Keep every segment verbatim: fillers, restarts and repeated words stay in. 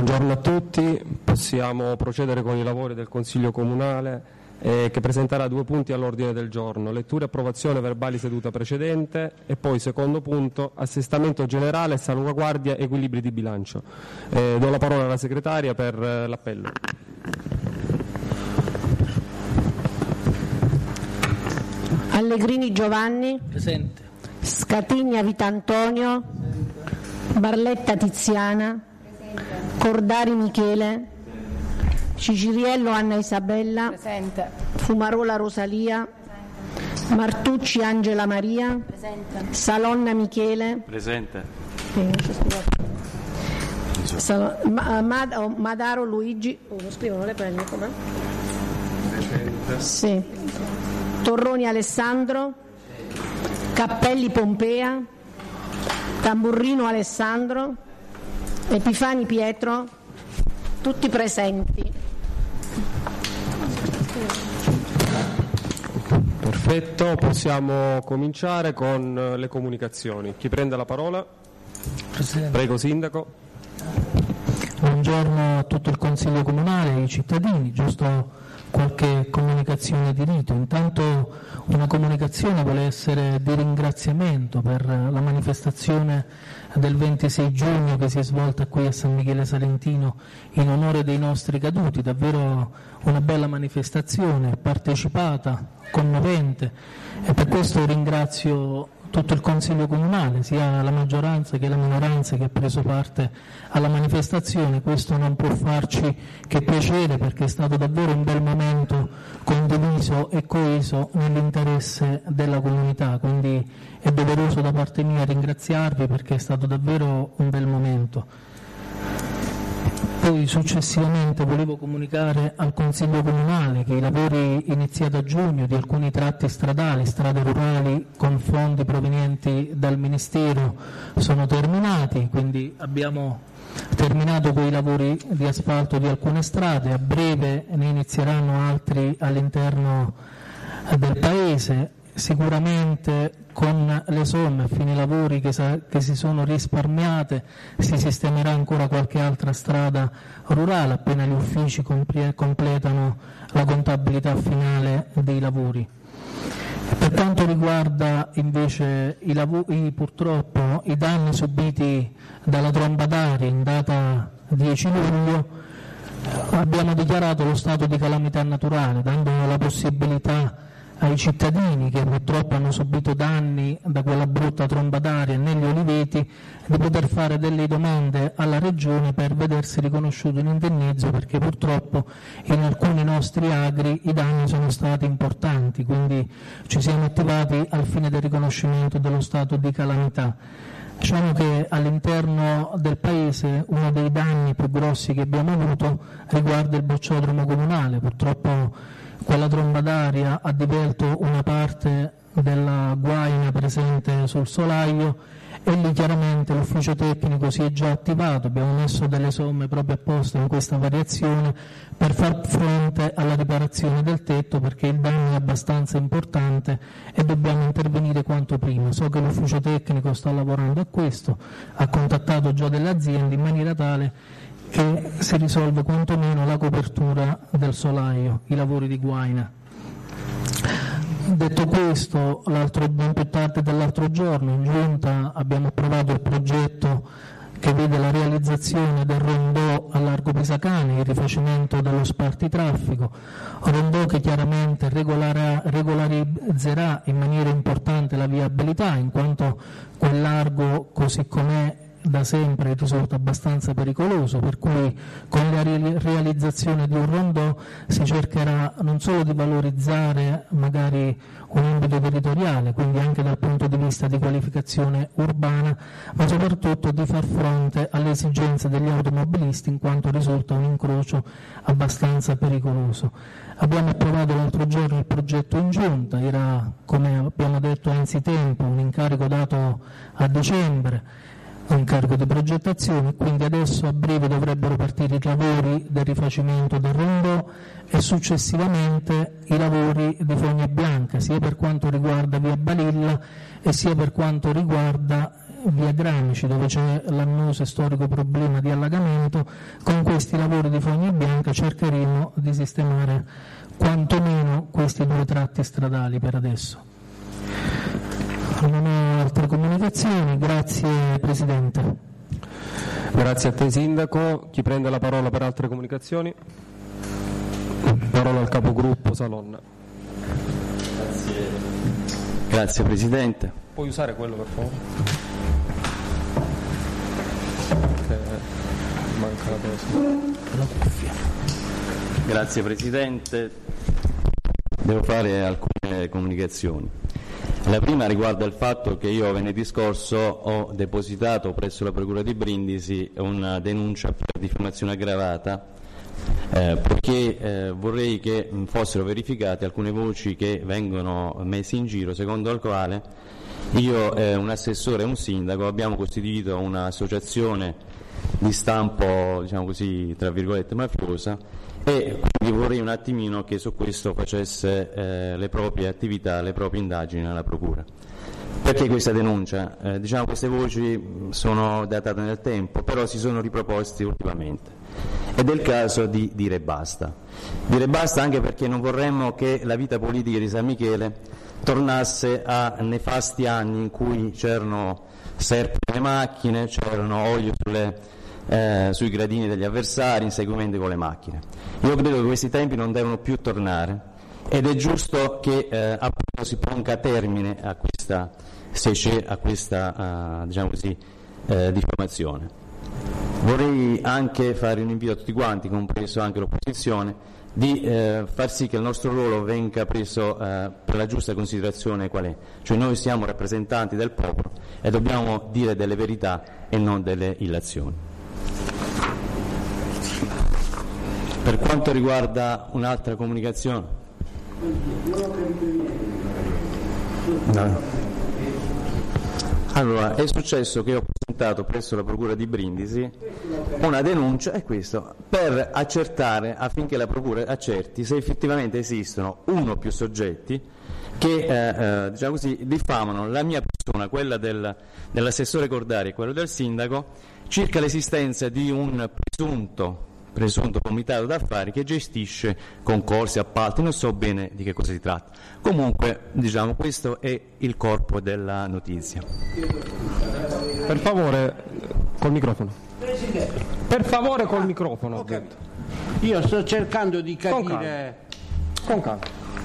Buongiorno a tutti, possiamo procedere con i lavori del Consiglio Comunale eh, che presenterà due punti all'ordine del giorno: lettura e approvazione verbali seduta precedente e poi secondo punto assestamento generale e salvaguardia equilibri di bilancio. Eh, do la parola alla segretaria per eh, l'appello. Allegrini Giovanni. Presente. Scatigna Vitantonio. Barletta Tiziana. Cordari Michele. Ciciriello Anna Isabella. Presente. Fumarola Rosalia. Presente. Martucci Angela Maria. Presente. Salonna Michele. Presente. Sal- Ma- Mad- oh, Madaro Luigi. Oh, lo scrivono le penne com'è? Presente. Sì. Torroni Alessandro. Cappelli Pompea. Tamburrino Alessandro. Epifani Pietro. Tutti presenti. Perfetto, possiamo cominciare con le comunicazioni. Chi prende la parola? Presidente. Prego, Sindaco. Buongiorno a tutto il Consiglio Comunale e ai cittadini, giusto qualche comunicazione di rito. Intanto una comunicazione vuole essere di ringraziamento per la manifestazione del ventisei giugno che si è svolta qui a San Michele Salentino in onore dei nostri caduti, davvero una bella manifestazione, partecipata, commovente, e per questo ringrazio tutto il Consiglio Comunale, sia la maggioranza che la minoranza che ha preso parte alla manifestazione. Questo non può farci che piacere, perché è stato davvero un bel momento condiviso e coeso nell'interesse della comunità, quindi è doveroso da parte mia ringraziarvi perché è stato davvero un bel momento. Poi successivamente volevo comunicare al Consiglio Comunale che i lavori iniziati a giugno di alcuni tratti stradali, strade rurali con fondi provenienti dal Ministero sono terminati, quindi abbiamo terminato quei lavori di asfalto di alcune strade, a breve ne inizieranno altri all'interno del Paese. Sicuramente con le somme a fine lavori che, sa- che si sono risparmiate si sistemerà ancora qualche altra strada rurale appena gli uffici compl- completano la contabilità finale dei lavori. Per quanto riguarda invece i lavori, purtroppo i danni subiti dalla tromba d'aria in data dieci luglio, abbiamo dichiarato lo stato di calamità naturale, dando la possibilità ai cittadini che purtroppo hanno subito danni da quella brutta tromba d'aria negli oliveti di poter fare delle domande alla Regione per vedersi riconosciuto un indennizzo, perché purtroppo in alcuni nostri agri i danni sono stati importanti, quindi ci siamo attivati al fine del riconoscimento dello stato di calamità. Diciamo che all'interno del Paese uno dei danni più grossi che abbiamo avuto riguarda il bocciodromo comunale. Purtroppo quella tromba d'aria ha divelto una parte della guaina presente sul solaio e lì chiaramente l'ufficio tecnico si è già attivato, abbiamo messo delle somme proprio apposta in questa variazione per far fronte alla riparazione del tetto, perché il danno è abbastanza importante e dobbiamo intervenire quanto prima. So che l'ufficio tecnico sta lavorando a questo, ha contattato già delle aziende in maniera tale che si risolve quantomeno la copertura del solaio, i lavori di guaina. Detto questo, l'altro, ben più tardi dell'altro giorno in Giunta abbiamo approvato il progetto che vede la realizzazione del rondò a largo Pisacane, il rifacimento dello spartitraffico, rondò che chiaramente regolarà, regolarizzerà in maniera importante la viabilità, in quanto quel largo così com'è da sempre risulta abbastanza pericoloso, per cui con la realizzazione di un rondò si cercherà non solo di valorizzare magari un ambito territoriale, quindi anche dal punto di vista di qualificazione urbana, ma soprattutto di far fronte alle esigenze degli automobilisti, in quanto risulta un incrocio abbastanza pericoloso. Abbiamo approvato l'altro giorno il progetto in Giunta, era, come abbiamo detto anzitempo, un incarico dato a dicembre, un incarico di progettazione, quindi adesso a breve dovrebbero partire i lavori del rifacimento del rondò e successivamente i lavori di fogna bianca, sia per quanto riguarda via Balilla e sia per quanto riguarda via Gramici, dove c'è l'annoso e storico problema di allagamento. Con questi lavori di fogna bianca cercheremo di sistemare quantomeno questi due tratti stradali per adesso. Non ho altre comunicazioni, grazie Presidente. Grazie a te Sindaco. Chi prende la parola per altre comunicazioni? Parola al capogruppo Salonna. Grazie. Grazie Presidente. Puoi usare quello per favore? Che manca la cosa. La cuffia. Grazie Presidente. Devo fare alcune comunicazioni. La prima riguarda il fatto che io venerdì scorso ho depositato presso la Procura di Brindisi una denuncia per diffamazione aggravata eh, perché eh, vorrei che fossero verificate alcune voci che vengono messe in giro, secondo il quale io, eh, un assessore e un sindaco, abbiamo costituito un'associazione di stampo, diciamo così, tra virgolette, mafiosa, e quindi vorrei un attimino che su questo facesse eh, le proprie attività, le proprie indagini alla Procura. Perché questa denuncia? Eh, diciamo queste voci sono datate nel tempo, però si sono riproposte ultimamente. Ed è il caso di dire basta. Dire basta anche perché non vorremmo che la vita politica di San Michele tornasse a nefasti anni in cui c'erano serpi nelle macchine, c'erano olio sulle Eh, sui gradini degli avversari, inseguimenti con le macchine. Io credo che questi tempi non devono più tornare ed è giusto che eh, appunto si ponga termine a questa, a questa uh, diciamo così, eh, diffamazione. Vorrei anche fare un invito a tutti quanti, compreso anche l'opposizione, di eh, far sì che il nostro ruolo venga preso eh, per la giusta considerazione qual è. Cioè noi siamo rappresentanti del popolo e dobbiamo dire delle verità e non delle illazioni. Per quanto riguarda un'altra comunicazione, no. Allora, è successo che ho presentato presso la Procura di Brindisi una denuncia, è questo, per accertare, affinché la Procura accerti se effettivamente esistono uno o più soggetti che eh, eh, diciamo così, diffamano la mia persona, quella del, dell'assessore Cordari e quello del sindaco, circa l'esistenza di un presunto presunto comitato d'affari che gestisce concorsi, appalti, non so bene di che cosa si tratta. Comunque, diciamo, questo è il corpo della notizia. Per favore, col microfono. Per favore, col microfono. Okay. Io sto cercando di Con capire. calma. Con calma.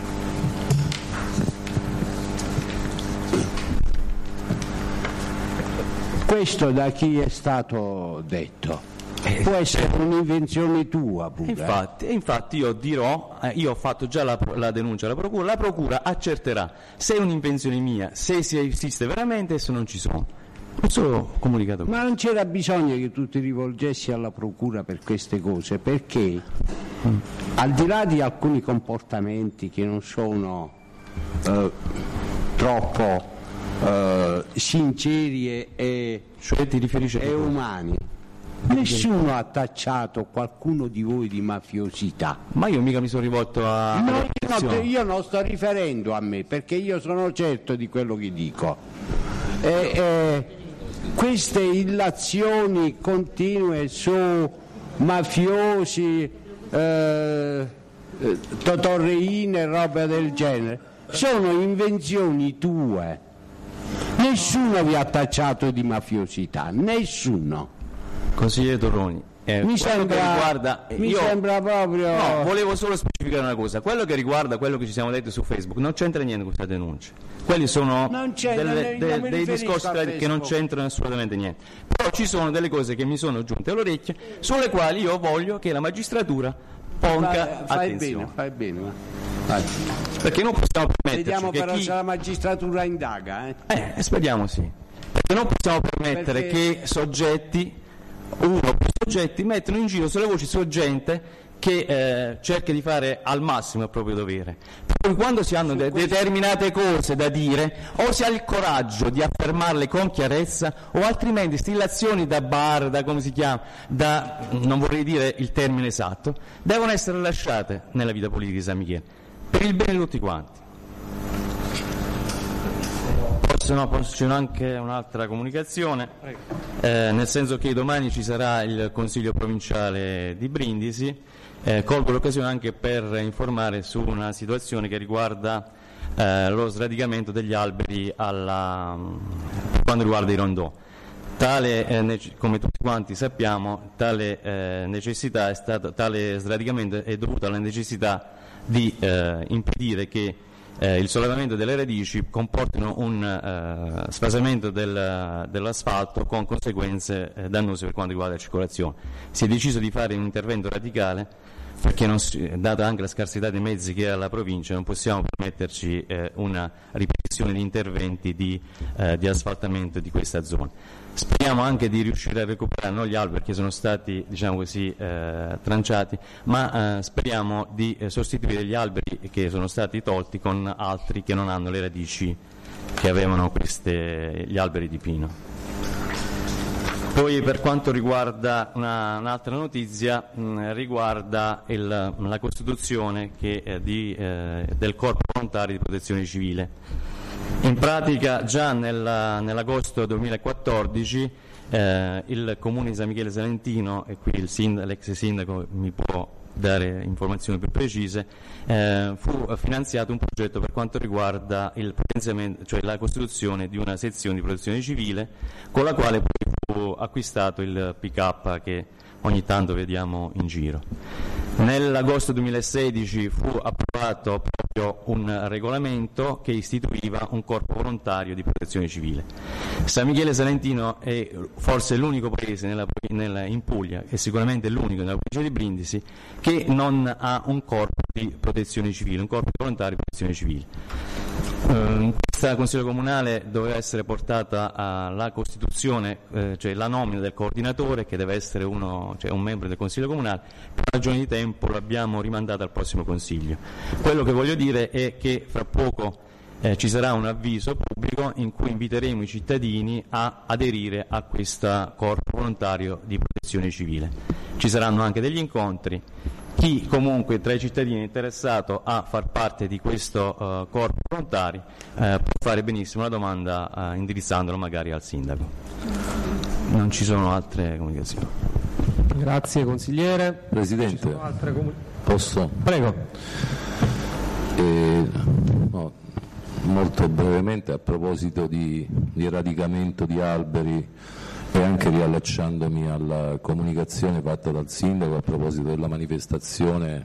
Questo da chi è stato detto? Può essere un'invenzione tua pure. Infatti, infatti io dirò, eh, io ho fatto già la, la denuncia alla Procura, la Procura accerterà se è un'invenzione mia, se si esiste veramente e se non ci sono. Non solo comunicato. Ma non c'era bisogno che tu ti rivolgessi alla Procura per queste cose, perché mm. al di là di alcuni comportamenti che non sono eh, troppo eh, sinceri e, e, cioè, ti riferisci e umani, nessuno ha tacciato qualcuno di voi di mafiosità. Ma io mica mi sono rivolto a... No, io, no, io non sto riferendo a me, perché io sono certo di quello che dico. E, e, queste illazioni continue su mafiosi, eh, totorreine e roba del genere sono invenzioni tue. Nessuno vi ha tacciato di mafiosità, nessuno. Consigliere Torroni, eh, mi, sembra, riguarda, mi io, sembra proprio... No, volevo solo specificare una cosa. Quello che riguarda quello che ci siamo detti su Facebook non c'entra niente con questa denuncia. Quelli sono delle, de, de, dei discorsi che non c'entrano assolutamente niente. Però ci sono delle cose che mi sono giunte all'orecchio, sulle quali io voglio che la magistratura ponga fai, attenzione. Fai bene, fai bene. Vai. Perché non possiamo permetterci Vediamo che però chi... se la magistratura indaga. Eh, eh speriamo sì. Perché non possiamo permettere Perché... che soggetti, uno o più soggetti, mettono in giro sulle voci su gente che eh, cerca di fare al massimo il proprio dovere. Poi quando si hanno de- determinate cose da dire, o si ha il coraggio di affermarle con chiarezza, o altrimenti stillazioni da bar, da come si chiama, da, non vorrei dire il termine esatto, devono essere lasciate nella vita politica di San Michele, per il bene di tutti quanti. Posso se no c'è anche un'altra comunicazione, eh, nel senso che domani ci sarà il Consiglio provinciale di Brindisi. Eh, colgo l'occasione anche per informare su una situazione che riguarda eh, lo sradicamento degli alberi alla, per quanto riguarda i rondò. Tale, eh, come tutti quanti sappiamo, tale eh, necessità è stata, tale sradicamento è dovuto alla necessità di eh, impedire che eh, il sollevamento delle radici comportino un eh, sfasamento del, dell'asfalto con conseguenze eh, dannose per quanto riguarda la circolazione. Si è deciso di fare un intervento radicale perché, non si, data anche la scarsità dei mezzi che ha la provincia, non possiamo permetterci eh, una ripetizione di interventi di, eh, di asfaltamento di questa zona. Speriamo anche di riuscire a recuperare non gli alberi che sono stati, diciamo così, eh, tranciati, ma eh, speriamo di eh, sostituire gli alberi che sono stati tolti con altri che non hanno le radici che avevano queste, gli alberi di pino. Poi per quanto riguarda una, un'altra notizia, mh, riguarda il, la costituzione che, eh, di, eh, del Corpo Volontario di Protezione Civile. In pratica già nella, nell'agosto duemilaquattordici eh, il Comune di San Michele Salentino, e qui il sind- l'ex sindaco mi può dare informazioni più precise, eh, fu finanziato un progetto per quanto riguarda il potenziamento, cioè la costituzione di una sezione di protezione civile, con la quale poi fu acquistato il pick-up che ogni tanto vediamo in giro. Nell'agosto duemilasedici fu approvato proprio un regolamento che istituiva un corpo volontario di protezione civile. San Michele Salentino è forse l'unico paese nella, nella, in Puglia, e sicuramente l'unico nella provincia di Brindisi, che non ha un corpo di protezione civile, un corpo volontario di protezione civile. In questa Consiglio Comunale doveva essere portata alla Costituzione, eh, cioè la nomina del coordinatore, che deve essere uno, cioè un membro del Consiglio Comunale. Per ragioni di tempo l'abbiamo rimandata al prossimo Consiglio. Quello che voglio dire è che fra poco eh, ci sarà un avviso pubblico in cui inviteremo i cittadini a aderire a questo corpo volontario di protezione civile. Ci saranno anche degli incontri. Chi comunque tra i cittadini è interessato a far parte di questo uh, corpo volontari uh, può fare benissimo la domanda uh, indirizzandolo magari al sindaco. Non ci sono altre comunicazioni. Grazie consigliere. Presidente, comun- posso? Prego. Eh, no, molto brevemente, a proposito di, di radicamento di alberi, e anche riallacciandomi alla comunicazione fatta dal sindaco a proposito della manifestazione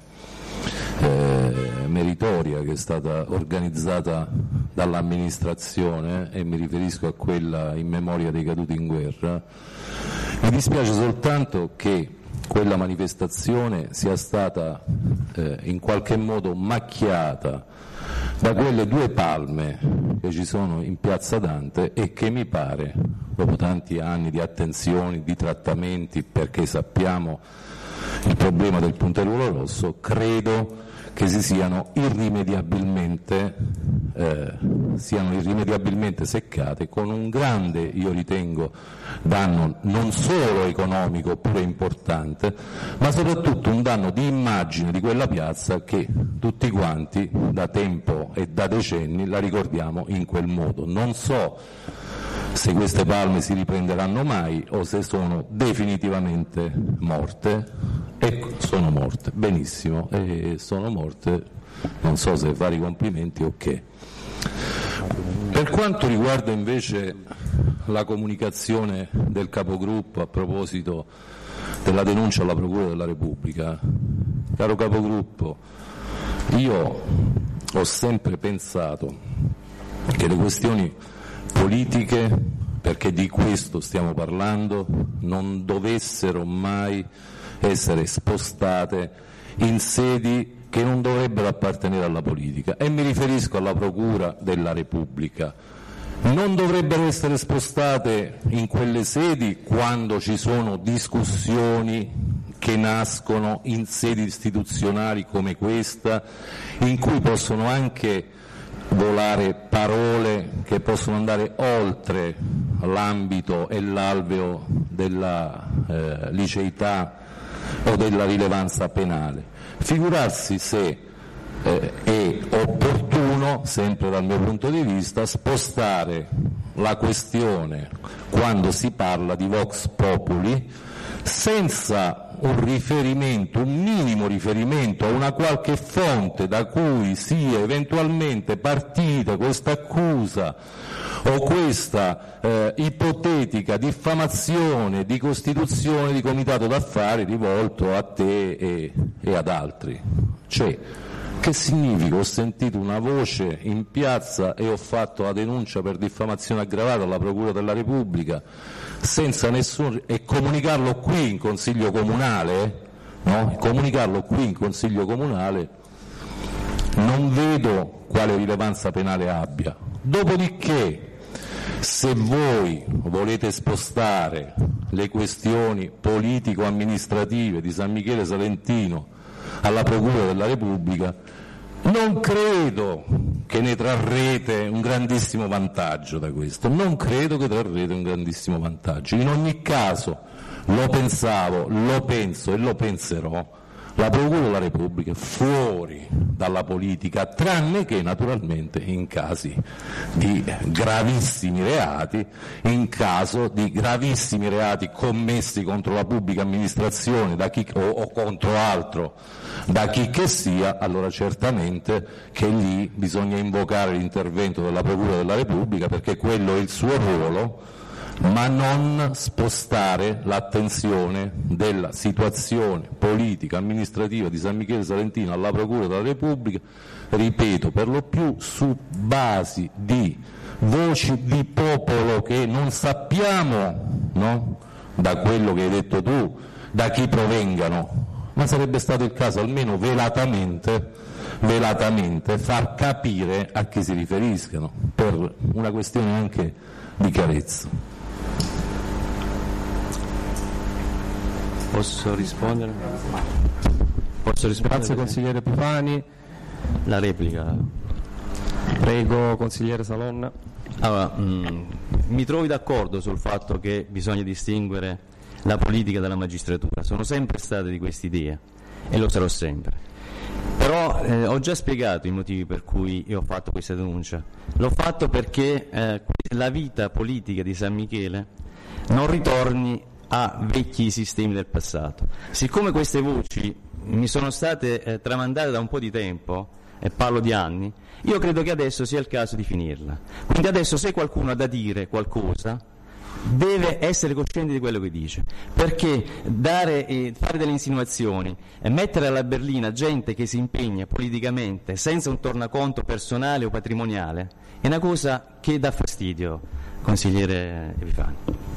eh, meritoria che è stata organizzata dall'amministrazione, e mi riferisco a quella in memoria dei caduti in guerra, mi dispiace soltanto che quella manifestazione sia stata eh, in qualche modo macchiata da quelle due palme che ci sono in Piazza Dante, e che mi pare, dopo tanti anni di attenzioni, di trattamenti, perché sappiamo il problema del punteruolo rosso, credo che si siano irrimediabilmente, eh, siano irrimediabilmente seccate, con un grande, io ritengo, danno non solo economico, pure importante, ma soprattutto un danno di immagine di quella piazza che tutti quanti da tempo e da decenni la ricordiamo in quel modo. Non so se queste palme si riprenderanno mai o se sono definitivamente morte. Ecco, sono morte, benissimo, e sono morte, non so se fare i complimenti o che. Per quanto riguarda invece la comunicazione del capogruppo a proposito della denuncia alla Procura della Repubblica, caro capogruppo, io ho sempre pensato che le questioni politiche, perché di questo stiamo parlando, non dovessero mai essere spostate in sedi che non dovrebbero appartenere alla politica, e mi riferisco alla Procura della Repubblica. Non dovrebbero essere spostate in quelle sedi quando ci sono discussioni che nascono in sedi istituzionali come questa, in cui possono anche volare parole che possono andare oltre l'ambito e l'alveo della eh, liceità o della rilevanza penale. Figurarsi se eh, è opportuno meno, sempre dal mio punto di vista, spostare la questione quando si parla di Vox Populi senza un riferimento, un minimo riferimento a una qualche fonte da cui sia eventualmente partita questa accusa o questa eh, ipotetica diffamazione di costituzione di comitato d'affari rivolto a te e, e ad altri. Cioè, che significa? Ho sentito una voce in piazza e ho fatto la denuncia per diffamazione aggravata alla Procura della Repubblica senza nessun e comunicarlo qui in Consiglio Comunale, no? Comunicarlo qui in Consiglio Comunale non vedo quale rilevanza penale abbia. Dopodiché, se voi volete spostare le questioni politico-amministrative di San Michele Salentino alla Procura della Repubblica, non credo che ne trarrete un grandissimo vantaggio da questo, non credo che trarrete un grandissimo vantaggio. In ogni caso, lo pensavo, lo penso e lo penserò, la Procura della Repubblica fuori dalla politica, tranne che naturalmente in casi di gravissimi reati, in caso di gravissimi reati commessi contro la pubblica amministrazione da chi, o, o contro altro da chi che sia, allora certamente che lì bisogna invocare l'intervento della Procura della Repubblica, perché quello è il suo ruolo, ma non spostare l'attenzione della situazione politica amministrativa di San Michele Salentino alla Procura della Repubblica, ripeto, per lo più su basi di voci di popolo che non sappiamo, no? Da quello che hai detto tu, da chi provengano, ma sarebbe stato il caso almeno velatamente, velatamente far capire a chi si riferiscono, per una questione anche di chiarezza. Posso rispondere? Posso rispondere? Grazie consigliere Epifani. La replica. Prego consigliere Salonna. Allora, mh, mi trovi d'accordo sul fatto che bisogna distinguere la politica dalla magistratura. Sono sempre state di quest'idea e lo sarò sempre. Però eh, ho già spiegato i motivi per cui io ho fatto questa denuncia. L'ho fatto perché eh, la vita politica di San Michele non ritorni a vecchi sistemi del passato. Siccome queste voci mi sono state eh, tramandate da un po' di tempo, e parlo di anni, io credo che adesso sia il caso di finirla. Quindi adesso, se qualcuno ha da dire qualcosa, deve essere cosciente di quello che dice, perché dare, eh, fare delle insinuazioni e mettere alla berlina gente che si impegna politicamente senza un tornaconto personale o patrimoniale è una cosa che dà fastidio, consigliere Epifani.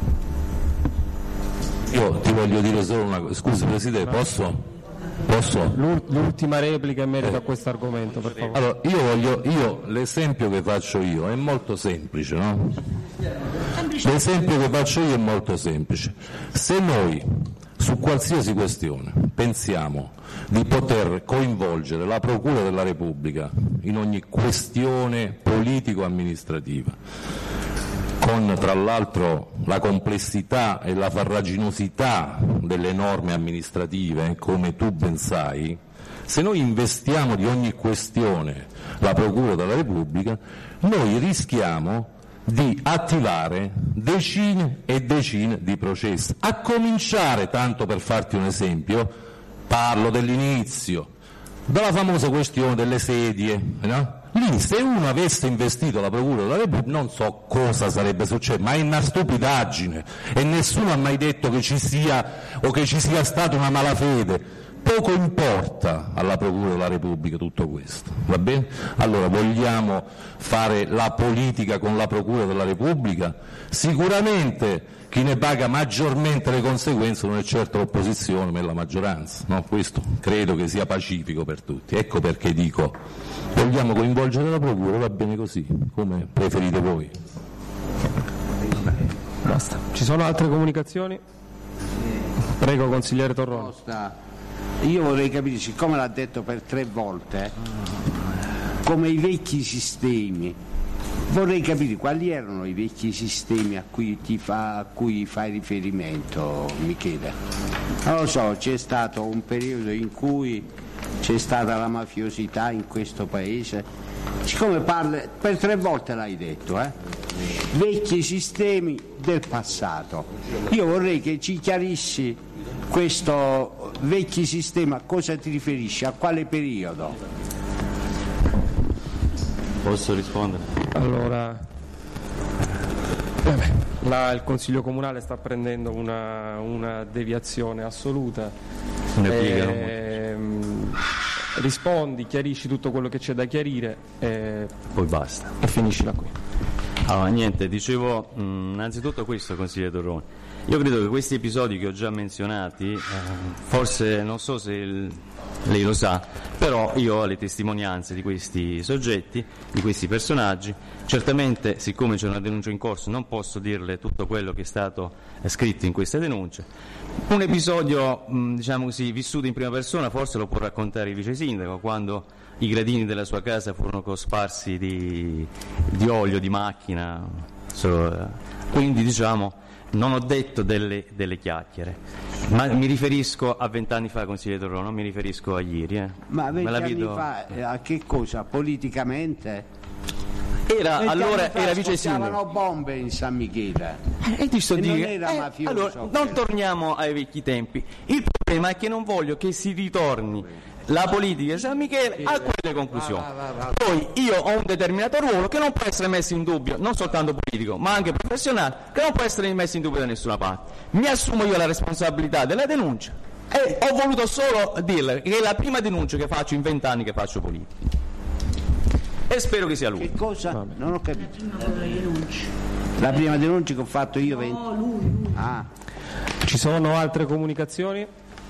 Io ti voglio dire solo una cosa, scusi Presidente, posso? Posso? L'ultima replica in merito a questo argomento, per favore. Allora, io voglio, io l'esempio che faccio io è molto semplice, no? L'esempio che faccio io è molto semplice. Se noi su qualsiasi questione pensiamo di poter coinvolgere la Procura della Repubblica in ogni questione politico-amministrativa, con tra l'altro la complessità e la farraginosità delle norme amministrative, come tu ben sai, se noi investiamo di ogni questione la Procura della Repubblica, noi rischiamo di attivare decine e decine di processi, a cominciare, tanto per farti un esempio, parlo dell'inizio, dalla famosa questione delle sedie, no? Lì, se uno avesse investito la Procura della Repubblica, non so cosa sarebbe successo, ma è una stupidaggine e nessuno ha mai detto che ci sia o che ci sia stata una malafede. Poco importa alla Procura della Repubblica tutto questo, va bene? Allora, vogliamo fare la politica con la Procura della Repubblica? Sicuramente chi ne paga maggiormente le conseguenze non è certo l'opposizione, ma è la maggioranza, no? Questo credo che sia pacifico per tutti. Ecco perché dico, vogliamo coinvolgere la Procura, va bene così, come preferite voi. Basta. Ci sono altre comunicazioni? Prego consigliere Torrone. Io vorrei capire, siccome l'ha detto per tre volte, come i vecchi sistemi, vorrei capire quali erano i vecchi sistemi a cui, ti fa, a cui fai riferimento, Michele. Non lo so, c'è stato un periodo in cui c'è stata la mafiosità in questo paese siccome parla, per tre volte l'hai detto, eh? Vecchi sistemi del passato, io vorrei che ci chiarissi questo vecchi sistema, a cosa ti riferisci, a quale periodo? Posso rispondere? Allora, vabbè, la- il Consiglio Comunale sta prendendo una, una deviazione assoluta. Ne piegano Ehm, rispondi, chiarisci tutto quello che c'è da chiarire e, Poi basta. e finiscila qui. Allora, niente, dicevo mh, innanzitutto questo, consigliere Torroni. Io credo che questi episodi che ho già menzionati, eh, forse non so se il- lei lo sa, però io ho le testimonianze di questi soggetti, di questi personaggi. Certamente, siccome c'è una denuncia in corso, non posso dirle tutto quello che è stato eh, scritto in queste denunce. Un episodio, mh, diciamo così, vissuto in prima persona, forse lo può raccontare il vice sindaco, quando i gradini della sua casa furono cosparsi di, di olio, di macchina. So, eh, quindi, diciamo, non ho detto delle, delle chiacchiere, ma mi riferisco a vent'anni fa, consigliere Torrone, non mi riferisco a ieri. Eh. Ma Me la vent'anni vedo- fa eh, a che cosa? Politicamente? Era, Vent'anni allora fa era vice sindaco. scoppiavano bombe in San Michele. E ti sto E non dire- era eh, mafioso allora, quello. non torniamo ai vecchi tempi. Il problema è che non voglio che si ritorni la politica di San Michele a quelle conclusioni. Poi io ho un determinato ruolo che non può essere messo in dubbio, non soltanto politico, ma anche professionale, che non può essere messo in dubbio da nessuna parte. Mi assumo io la responsabilità della denuncia e ho voluto solo dirle che è la prima denuncia che faccio in vent'anni che faccio politica. E spero che sia lui. Che cosa? Non ho capito. La prima denuncia che ho fatto io venti. Ah, Ci sono altre comunicazioni?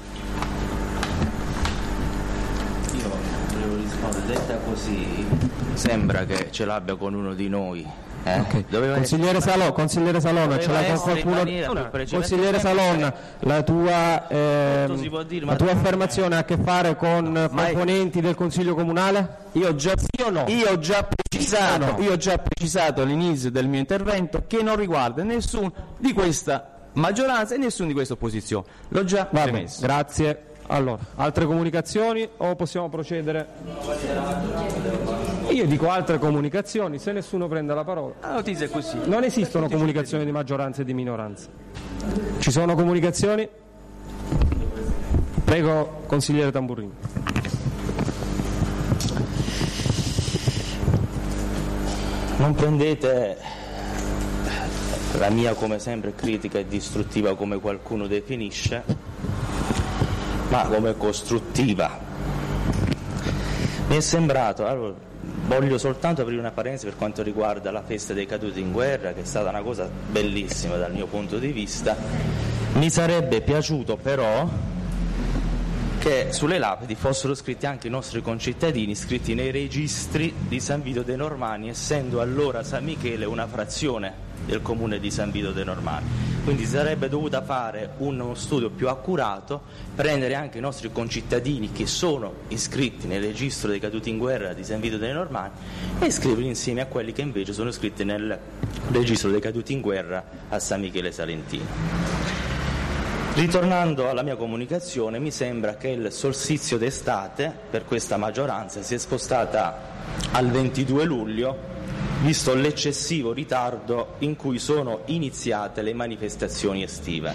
Io volevo rispondere, detta così, sembra che ce l'abbia con uno di noi. Eh? Doveva Consigliere essere- Salò, consigliere Salonna, ce l'ha Doveva con essere in qualcuno? maniera più No, precisa. Consigliere Perché Salonna, la tua, ehm, Tutto si può dire, la ma- tua affermazione ha a che fare con Ma è- componenti del Consiglio Comunale? Io ho già, o no? io ho già precisato, Sì o no? io ho già precisato all'inizio del mio intervento che non riguarda nessuno di questa maggioranza e nessuno di questa opposizione. L'ho già Va bene, premesso. grazie. Allora, altre comunicazioni o possiamo procedere? Io dico altre comunicazioni, se nessuno prende la parola. La notizia è così. Non esistono comunicazioni di maggioranza e di minoranza. Ci sono comunicazioni? Prego, consigliere Tamburrini. Non prendete la mia, come sempre, critica e distruttiva come qualcuno definisce, ma come costruttiva. Mi è sembrato, allora, voglio soltanto aprire una parentesi per quanto riguarda la festa dei caduti in guerra, che è stata una cosa bellissima dal mio punto di vista. Mi sarebbe piaciuto però che sulle lapidi fossero scritti anche i nostri concittadini iscritti nei registri di San Vito dei Normanni, essendo allora San Michele una frazione del comune di San Vito dei Normanni. Quindi si sarebbe dovuta fare uno studio più accurato, prendere anche i nostri concittadini che sono iscritti nel registro dei caduti in guerra di San Vito dei Normanni e iscriverli insieme a quelli che invece sono iscritti nel registro dei caduti in guerra a San Michele Salentino. Ritornando alla mia comunicazione, mi sembra che il solstizio d'estate per questa maggioranza sia spostata al ventidue luglio, visto l'eccessivo ritardo in cui sono iniziate le manifestazioni estive.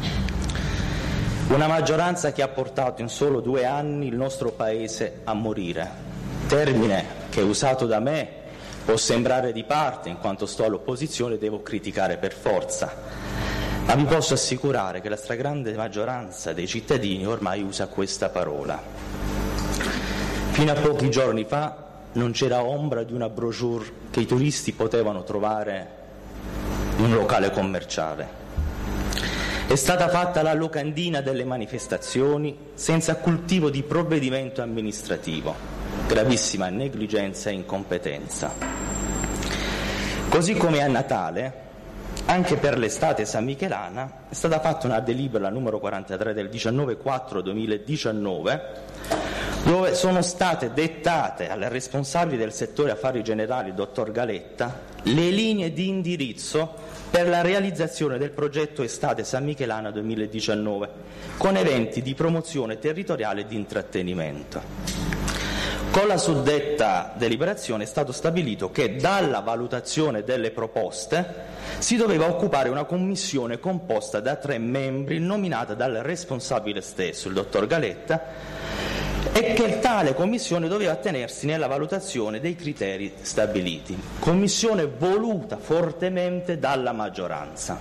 Una maggioranza che ha portato in solo due anni il nostro Paese a morire, termine che usato da me può sembrare di parte, in quanto sto all'opposizione e devo criticare per forza. Ma vi posso assicurare che la stragrande maggioranza dei cittadini ormai usa questa parola. Fino a pochi giorni fa non c'era ombra di una brochure che i turisti potevano trovare in un locale commerciale. È stata fatta la locandina delle manifestazioni senza cultivo di provvedimento amministrativo, gravissima negligenza e incompetenza. Così come a Natale, anche per l'estate sanmichelana è stata fatta una delibera numero quarantatré del diciannove quattro duemiladiciannove, dove sono state dettate alle responsabili del settore affari generali, dottor Galetta, le linee di indirizzo per la realizzazione del progetto Estate Sanmichelana duemiladiciannove, con eventi di promozione territoriale e di intrattenimento. Con la suddetta deliberazione è stato stabilito che dalla valutazione delle proposte si doveva occupare una commissione composta da tre membri nominata dal responsabile stesso, il dottor Galetta, e che tale commissione doveva attenersi nella valutazione dei criteri stabiliti. Commissione voluta fortemente dalla maggioranza.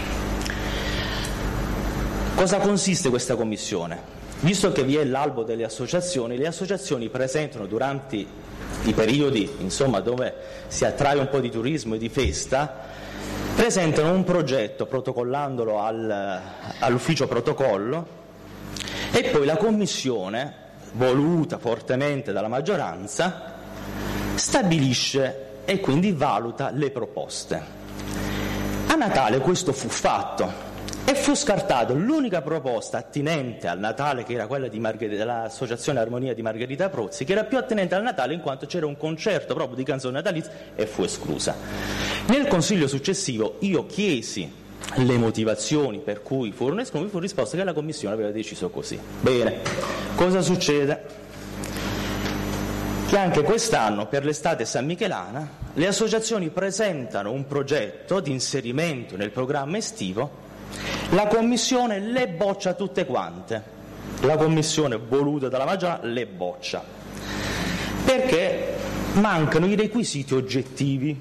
Cosa consiste questa commissione? Visto che vi è l'albo delle associazioni, le associazioni presentano durante i periodi, insomma, dove si attrae un po' di turismo e di festa, presentano un progetto protocollandolo al, all'ufficio protocollo, e poi la commissione, voluta fortemente dalla maggioranza, stabilisce e quindi valuta le proposte. A Natale questo fu fatto. E fu scartato l'unica proposta attinente al Natale, che era quella di Margherita, dell'Associazione Armonia di Margherita Prozzi, che era più attinente al Natale in quanto c'era un concerto proprio di canzoni natalizie, e fu esclusa. Nel Consiglio successivo io chiesi le motivazioni per cui furono esclusi, mi fu risposto che la Commissione aveva deciso così. Bene, cosa succede? Che anche quest'anno, per l'estate sanmichelana, le associazioni presentano un progetto di inserimento nel programma estivo. La Commissione le boccia tutte quante, la Commissione voluta dalla maggioranza le boccia, perché mancano i requisiti oggettivi.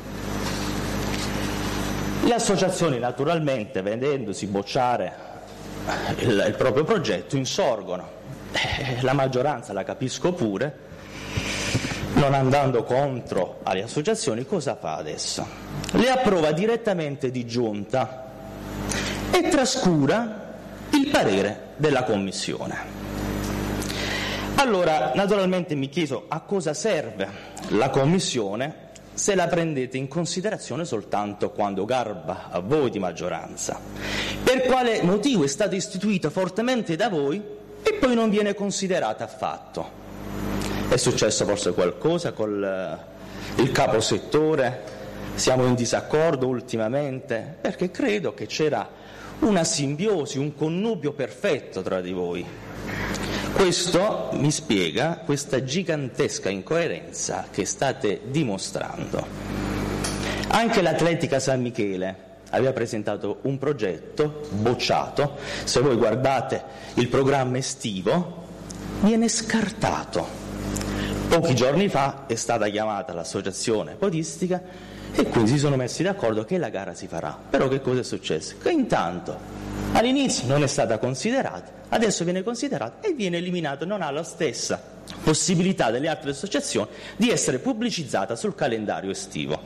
Le associazioni naturalmente, vedendosi bocciare il, il proprio progetto, insorgono. Eh, la maggioranza, la capisco pure, non andando contro alle associazioni, cosa fa adesso? Le approva direttamente di giunta e trascura il parere della Commissione. Allora, naturalmente mi chiedo a cosa serve la Commissione se la prendete in considerazione soltanto quando garba a voi di maggioranza. Per quale motivo è stata istituita fortemente da voi e poi non viene considerata affatto? È successo forse qualcosa col il caposettore? Siamo in disaccordo ultimamente? Perché credo che c'era una simbiosi, un connubio perfetto tra di voi. Questo mi spiega questa gigantesca incoerenza che state dimostrando. Anche l'Atletica San Michele aveva presentato un progetto bocciato. Se voi guardate il programma estivo, viene scartato. Pochi giorni fa è stata chiamata l'associazione podistica e quindi si sono messi d'accordo che la gara si farà. Però che cosa è successo? Che intanto all'inizio non è stata considerata, adesso viene considerata e viene eliminata, non ha la stessa possibilità delle altre associazioni di essere pubblicizzata sul calendario estivo.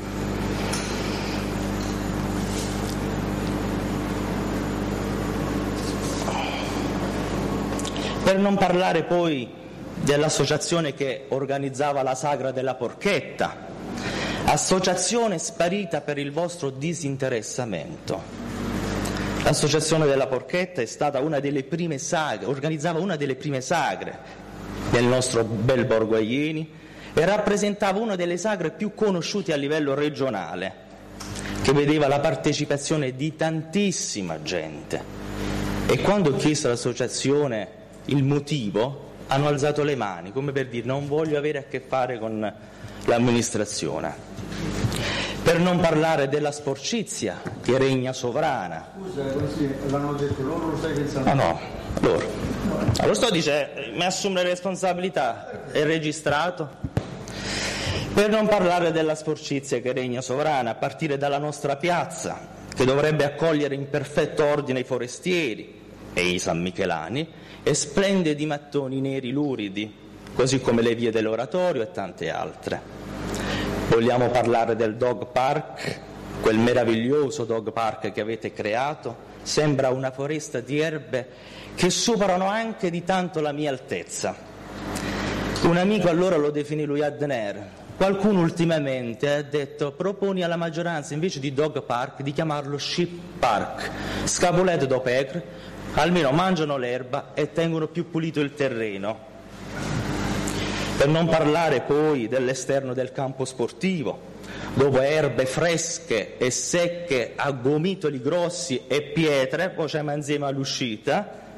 Per non parlare poi dell'associazione che organizzava la sagra della porchetta, associazione sparita per il vostro disinteressamento. L'associazione della porchetta è stata una delle prime sagre, organizzava una delle prime sagre nel nostro bel Borgo Aieni e rappresentava una delle sagre più conosciute a livello regionale, che vedeva la partecipazione di tantissima gente. E quando ho chiesto all'associazione il motivo, hanno alzato le mani, come per dire non voglio avere a che fare con l'amministrazione. Per non parlare della sporcizia che regna sovrana. Scusa, questi l'hanno detto loro, lo stai pensando? Ah no, loro. Allora sto dice, mi assume le responsabilità, è registrato. Per non parlare della sporcizia che regna sovrana, a partire dalla nostra piazza, che dovrebbe accogliere in perfetto ordine i forestieri e i sammichelani, e splende di mattoni neri luridi, così come le vie dell'oratorio e tante altre. Vogliamo parlare del dog park, quel meraviglioso dog park che avete creato? Sembra una foresta di erbe che superano anche di tanto la mia altezza. Un amico allora lo definì lui Adner. Qualcuno ultimamente ha detto proponi alla maggioranza invece di dog park di chiamarlo sheep park, scapolette do pecre, almeno mangiano l'erba e tengono più pulito il terreno. Per non parlare poi dell'esterno del campo sportivo, dove erbe fresche e secche a gomitoli grossi e pietre, poi c'è insieme all'uscita,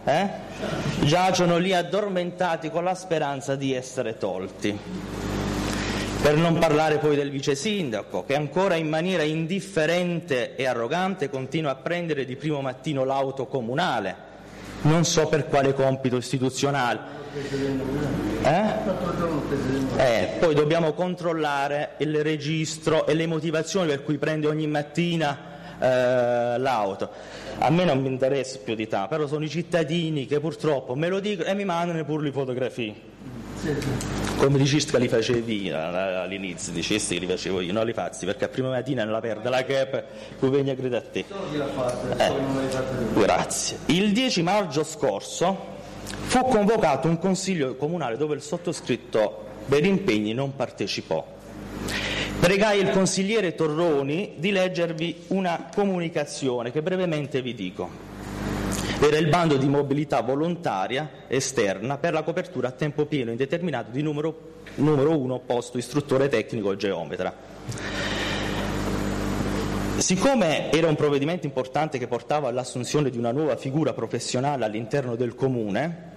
eh? giacciono lì addormentati con la speranza di essere tolti. Per non parlare poi del vice sindaco, che ancora in maniera indifferente e arrogante continua a prendere di primo mattino l'auto comunale, non so per quale compito istituzionale. Eh? Eh, poi dobbiamo controllare il registro e le motivazioni per cui prende ogni mattina eh, l'auto. A me non mi interessa più di tanto, però sono i cittadini che purtroppo me lo dicono e mi mandano pure le fotografie. Come dicesti che li facevi all'inizio, dicesti che li facevo io, non li faccio perché a prima mattina non la perde la cap, poi vieni a gridare a te. Eh, grazie. Il dieci maggio scorso fu convocato un consiglio comunale dove il sottoscritto per impegni non partecipò. Pregai il consigliere Torroni di leggervi una comunicazione che brevemente vi dico. Era il bando di mobilità volontaria esterna per la copertura a tempo pieno indeterminato di numero, numero uno posto istruttore tecnico geometra. Siccome era un provvedimento importante che portava all'assunzione di una nuova figura professionale all'interno del comune,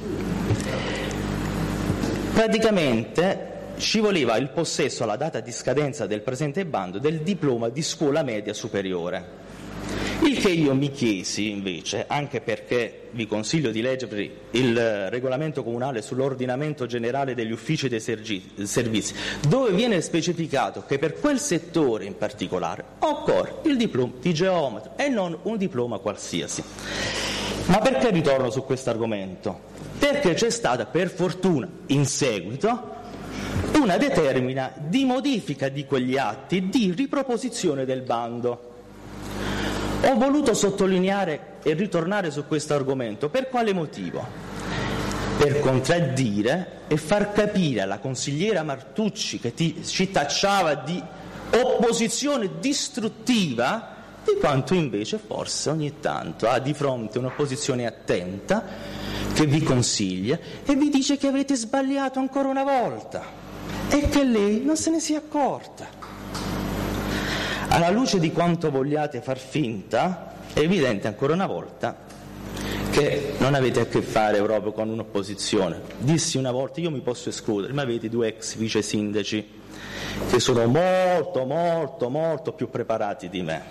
praticamente ci voleva il possesso alla data di scadenza del presente bando del diploma di scuola media superiore. Il che io mi chiesi invece, anche perché vi consiglio di leggere il regolamento comunale sull'ordinamento generale degli uffici dei servizi, dove viene specificato che per quel settore in particolare occorre il diploma di geometra e non un diploma qualsiasi. Ma perché ritorno su questo argomento? Perché c'è stata, per fortuna, in seguito, una determina di modifica di quegli atti di riproposizione del bando. Ho voluto sottolineare e ritornare su questo argomento. Per quale motivo? Per contraddire e far capire alla consigliera Martucci, che ti, ci tacciava di opposizione distruttiva, di quanto invece forse ogni tanto ha di fronte un'opposizione attenta che vi consiglia e vi dice che avete sbagliato ancora una volta e che lei non se ne sia accorta. Alla luce di quanto vogliate far finta, è evidente ancora una volta che non avete a che fare proprio con un'opposizione. Dissi una volta, io mi posso escludere, ma avete due ex vice sindaci che sono molto, molto, molto più preparati di me.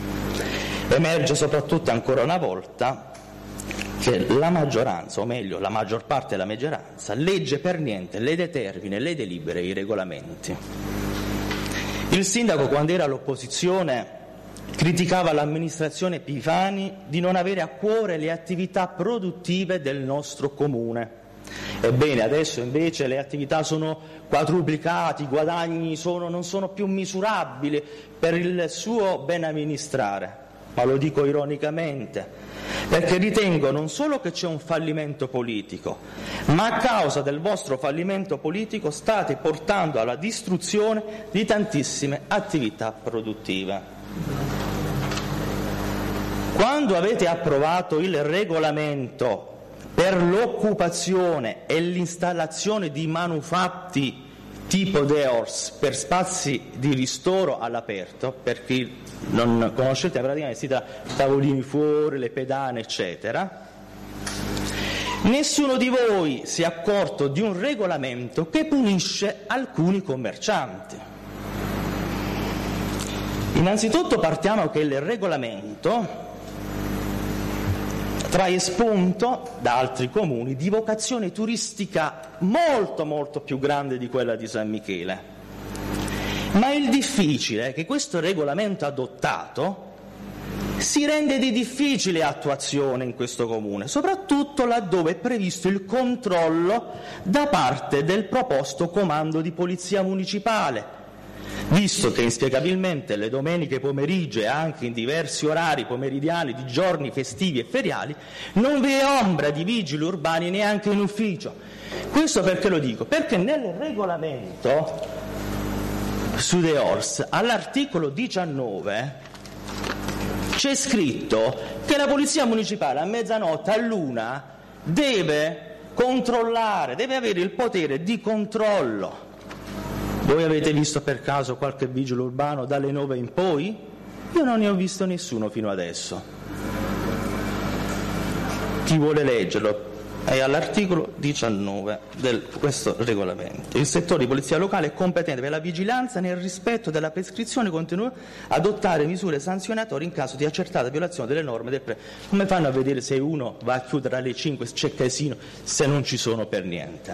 Emerge soprattutto ancora una volta che la maggioranza, o meglio la maggior parte della maggioranza, legge per niente le determine, le delibere, i regolamenti. Il sindaco, quando era all'opposizione, criticava l'amministrazione Epifani di non avere a cuore le attività produttive del nostro comune. Ebbene, adesso invece le attività sono quadruplicate, i guadagni sono, non sono più misurabili per il suo ben amministrare, ma lo dico ironicamente, perché ritengo non solo che c'è un fallimento politico, ma a causa del vostro fallimento politico state portando alla distruzione di tantissime attività produttive. Quando avete approvato il regolamento per l'occupazione e l'installazione di manufatti tipo D E O R S per spazi di ristoro all'aperto, per chi non conoscete, praticamente si da tavolini fuori, le pedane eccetera, nessuno di voi si è accorto di un regolamento che punisce alcuni commercianti. Innanzitutto partiamo che il regolamento trae spunto da altri comuni di vocazione turistica molto molto più grande di quella di San Michele. Ma il difficile è che questo regolamento adottato si rende di difficile attuazione in questo comune, soprattutto laddove è previsto il controllo da parte del proposto comando di polizia municipale, visto che inspiegabilmente le domeniche pomeriggio e anche in diversi orari pomeridiani di giorni festivi e feriali non vi è ombra di vigili urbani neanche in ufficio. Questo perché lo dico? Perché nel regolamento su D E O R S all'articolo diciannove c'è scritto che la polizia municipale a mezzanotte, a luna, deve controllare, deve avere il potere di controllo. Voi avete visto per caso qualche vigile urbano dalle nove in poi? Io non ne ho visto nessuno fino adesso. chi vuole leggerlo, è all'articolo diciannove di questo regolamento. Il settore di polizia locale è competente per la vigilanza nel rispetto della prescrizione contenuta, adottare misure sanzionatorie in caso di accertata violazione delle norme del pre. Come fanno a vedere se uno va a chiudere alle cinque, c'è casino, se non ci sono per niente?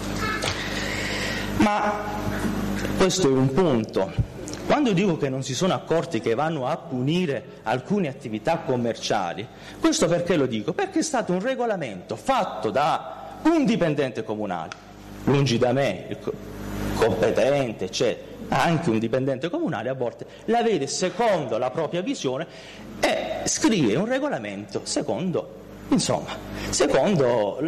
Ma questo è un punto. Quando dico che non si sono accorti che vanno a punire alcune attività commerciali, questo perché lo dico? Perché è stato un regolamento fatto da un dipendente comunale, lungi da me, il competente, eccetera, anche un dipendente comunale a volte la vede secondo la propria visione e scrive un regolamento secondo, insomma, secondo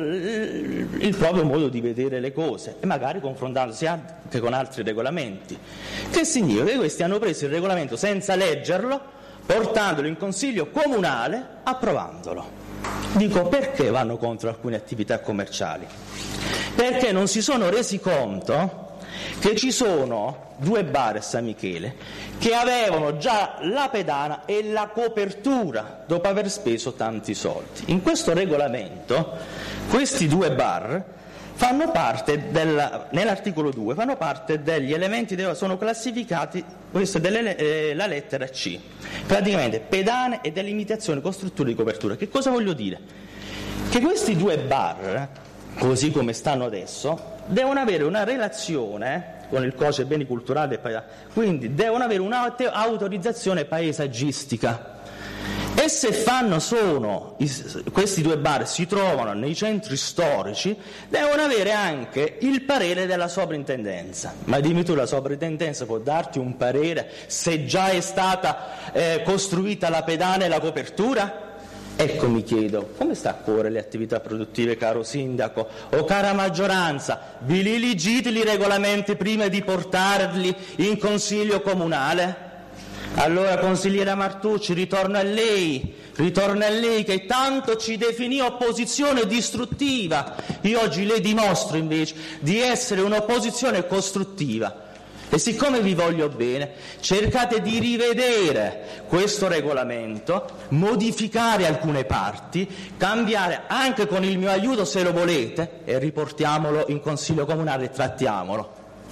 il proprio modo di vedere le cose e magari confrontandosi anche con altri regolamenti. Che significa che questi hanno preso il regolamento senza leggerlo, portandolo in consiglio comunale, approvandolo. Dico, perché vanno contro alcune attività commerciali? Perché non si sono resi conto che ci sono due bar a San Michele che avevano già la pedana e la copertura dopo aver speso tanti soldi. In questo regolamento questi due bar fanno parte della, nell'articolo due fanno parte degli elementi che sono classificati, questa è eh, la lettera C, praticamente pedane e delimitazione, costruttura di copertura. Che cosa voglio dire? Che questi due bar, così come stanno adesso, devono avere una relazione con il codice beni culturali e paesaggi, quindi devono avere un'autorizzazione paesaggistica. E se fanno sono questi due bar si trovano nei centri storici, devono avere anche il parere della sovrintendenza. Ma dimmi tu, la sovrintendenza può darti un parere se già è stata eh, costruita la pedana e la copertura? Ecco, mi chiedo, come sta a cuore le attività produttive, caro sindaco o cara maggioranza? Vi li leggete i regolamenti prima di portarli in consiglio comunale? Allora, consigliera Martucci, ritorno a lei, ritorno a lei che tanto ci definì opposizione distruttiva. Io oggi le dimostro invece di essere un'opposizione costruttiva. E siccome vi voglio bene, cercate di rivedere questo regolamento, modificare alcune parti, cambiare anche con il mio aiuto se lo volete e riportiamolo in Consiglio Comunale e trattiamolo.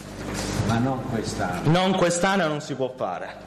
Ma non quest'anno. Non quest'anno non si può fare.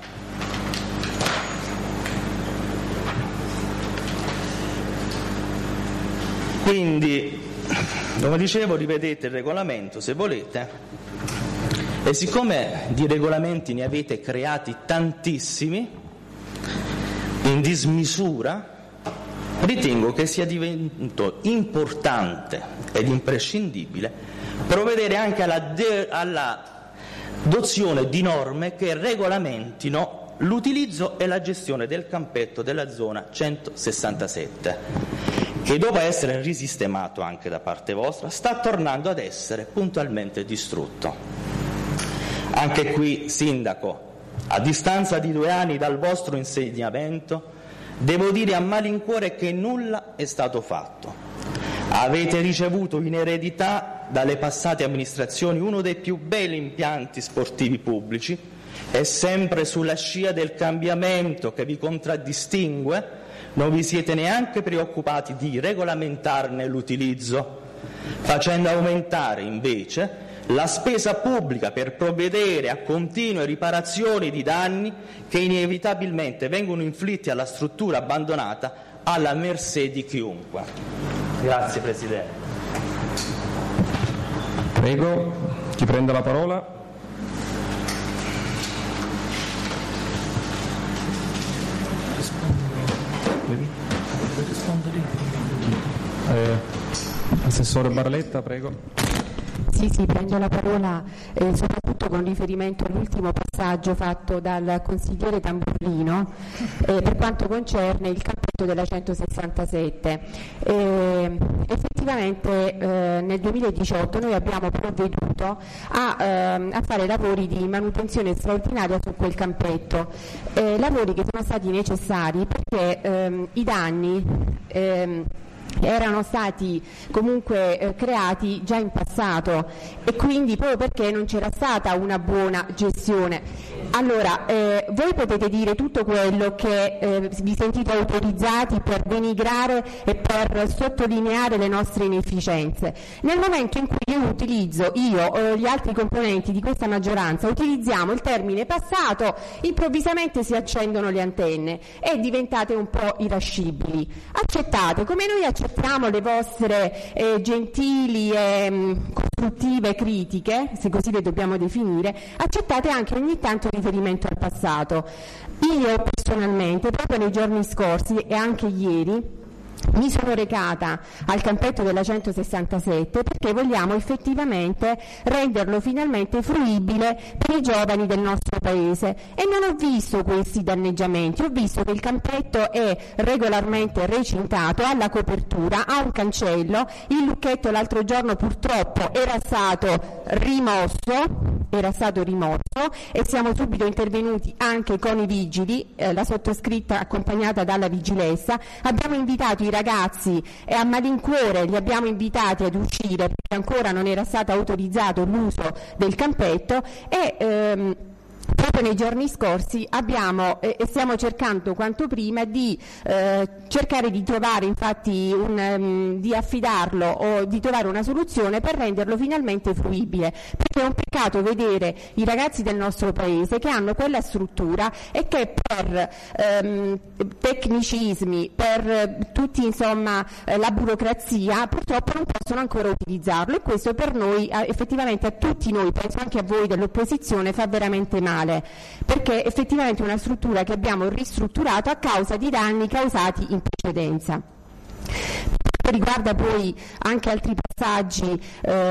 Quindi, come dicevo, rivedete il regolamento se volete. E siccome di regolamenti ne avete creati tantissimi, in dismisura, ritengo che sia divenuto importante ed imprescindibile provvedere anche alla, de- alla adozione di norme che regolamentino l'utilizzo e la gestione del campetto della zona centosessantasette, che dopo essere risistemato anche da parte vostra sta tornando ad essere puntualmente distrutto. Anche qui, sindaco, a distanza di due anni dal vostro insediamento, devo dire a malincuore che nulla è stato fatto. Avete ricevuto in eredità dalle passate amministrazioni uno dei più belli impianti sportivi pubblici e sempre sulla scia del cambiamento che vi contraddistingue non vi siete neanche preoccupati di regolamentarne l'utilizzo, facendo aumentare invece la spesa pubblica per provvedere a continue riparazioni di danni che inevitabilmente vengono inflitti alla struttura abbandonata alla mercé di chiunque. Grazie Presidente. Prego, chi prende la parola? Eh, Assessore Barletta, prego. Sì, sì, prendo la parola eh, soprattutto con riferimento all'ultimo passaggio fatto dal consigliere Tamburlino eh, per quanto concerne il campetto della centosessantasette. Eh, effettivamente eh, nel duemiladiciotto noi abbiamo provveduto a, ehm, a fare lavori di manutenzione straordinaria su quel campetto, eh, lavori che sono stati necessari perché ehm, i danni ehm, erano stati comunque eh, creati già in passato e quindi proprio perché non c'era stata una buona gestione. Allora, eh, voi potete dire tutto quello che eh, vi sentite autorizzati per denigrare e per sottolineare le nostre inefficienze. Nel momento in cui io utilizzo, io o gli altri componenti di questa maggioranza, utilizziamo il termine passato, improvvisamente si accendono le antenne e diventate un po' irascibili. Accettate, come noi accettiamo le vostre eh, gentili e mh, costruttive critiche, se così le dobbiamo definire, accettate anche ogni tanto riferimento al passato. Io personalmente, proprio nei giorni scorsi e anche ieri, mi sono recata al campetto della centosessantasette perché vogliamo effettivamente renderlo finalmente fruibile per i giovani del nostro paese e non ho visto questi danneggiamenti, ho visto che il campetto è regolarmente recintato, ha la copertura, ha un cancello, il lucchetto l'altro giorno purtroppo era stato rimosso, era stato rimosso e siamo subito intervenuti anche con i vigili, eh, la sottoscritta accompagnata dalla vigilessa, abbiamo invitato i ragazzi e a malincuore li abbiamo invitati ad uscire perché ancora non era stato autorizzato l'uso del campetto e ehm, proprio nei giorni scorsi abbiamo e eh, stiamo cercando quanto prima di eh, cercare di trovare infatti un, um, di affidarlo o di trovare una soluzione per renderlo finalmente fruibile, perché è un peccato vedere i ragazzi del nostro paese che hanno quella struttura e che per ehm, tecnicismi, per eh, tutti insomma eh, la burocrazia purtroppo non possono ancora utilizzarlo e questo per noi eh, effettivamente a tutti noi, penso anche a voi dell'opposizione, fa veramente male, perché effettivamente è una struttura che abbiamo ristrutturato a causa di danni causati in precedenza. Riguarda poi anche altri passaggi,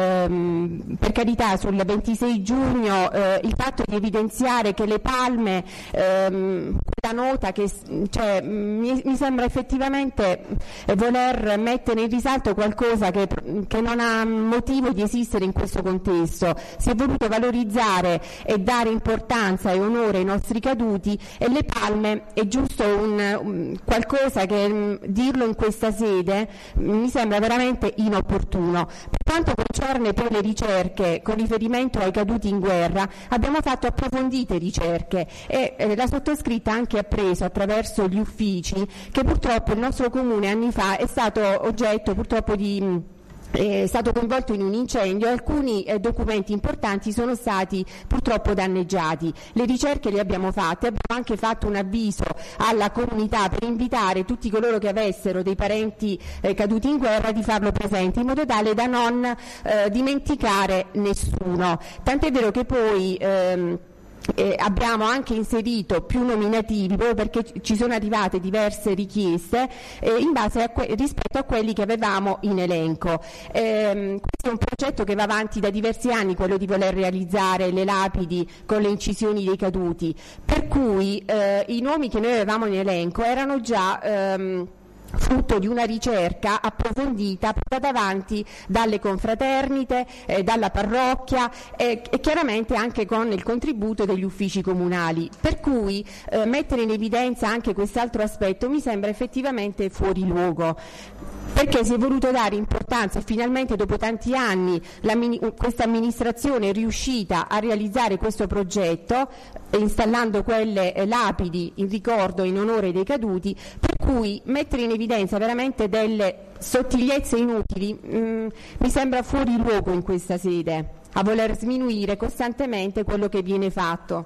ehm, per carità sul ventisei giugno eh, il fatto di evidenziare che le palme, ehm, quella nota che cioè, mi, mi sembra effettivamente voler mettere in risalto qualcosa che, che non ha motivo di esistere in questo contesto. Si è voluto valorizzare e dare importanza e onore ai nostri caduti e le palme è giusto un, un, qualcosa che dirlo in questa sede mi sembra veramente inopportuno. Per quanto concerne poi le ricerche con riferimento ai caduti in guerra, abbiamo fatto approfondite ricerche e eh, la sottoscritta ha anche appreso attraverso gli uffici che purtroppo il nostro comune anni fa è stato oggetto purtroppo di è stato coinvolto in un incendio e alcuni eh, documenti importanti sono stati purtroppo danneggiati. Le ricerche le abbiamo fatte, abbiamo anche fatto un avviso alla comunità per invitare tutti coloro che avessero dei parenti eh, caduti in guerra di farlo presente in modo tale da non eh, dimenticare nessuno. Tant'è vero che poi ehm, Eh, abbiamo anche inserito più nominativi proprio perché ci sono arrivate diverse richieste eh, in base a que- rispetto a quelli che avevamo in elenco. Eh, questo è un progetto che va avanti da diversi anni, quello di voler realizzare le lapidi con le incisioni dei caduti, per cui eh, i nomi che noi avevamo in elenco erano già ehm, frutto di una ricerca approfondita portata avanti dalle confraternite, eh, dalla parrocchia eh, e chiaramente anche con il contributo degli uffici comunali, per cui eh, mettere in evidenza anche quest'altro aspetto mi sembra effettivamente fuori luogo, perché si è voluto dare importanza e finalmente dopo tanti anni questa amministrazione è riuscita a realizzare questo progetto eh, installando quelle eh, lapidi in ricordo e in onore dei caduti, per cui mettere in evidenza veramente delle sottigliezze inutili mh, mi sembra fuori luogo in questa sede, a voler sminuire costantemente quello che viene fatto.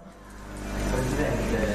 Presidente,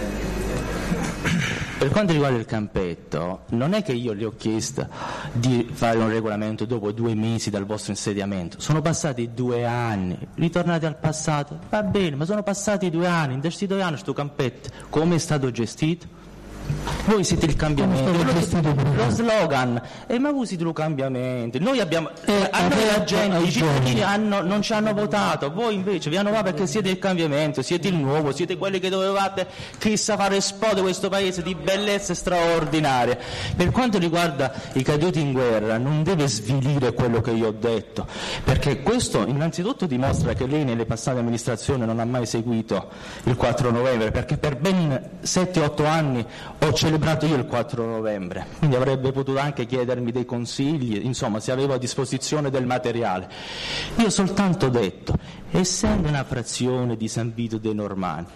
per quanto riguarda il campetto, non è che io le ho chiesto di fare un regolamento dopo due mesi dal vostro insediamento, sono passati due anni, ritornate al passato, va bene, ma sono passati due anni, in questi due anni questo campetto come è stato gestito? Voi siete il cambiamento, lo, lo slogan, eh, ma voi siete il cambiamento. Noi abbiamo, eh, a noi la gente, i cittadini hanno, non ci hanno votato, voi invece vi hanno votato perché siete il cambiamento, siete il nuovo, siete quelli che dovevate chissà fare esplodere questo paese di bellezze straordinarie. Per quanto riguarda i caduti in guerra, non deve svilire quello che io ho detto, perché questo innanzitutto dimostra che lei nelle passate amministrazioni non ha mai seguito il quattro novembre, perché per ben sette otto anni ho celebrato io il quattro novembre, quindi avrebbe potuto anche chiedermi dei consigli, insomma, se avevo a disposizione del materiale. Io ho soltanto detto, essendo una frazione di San Vito dei Normanni,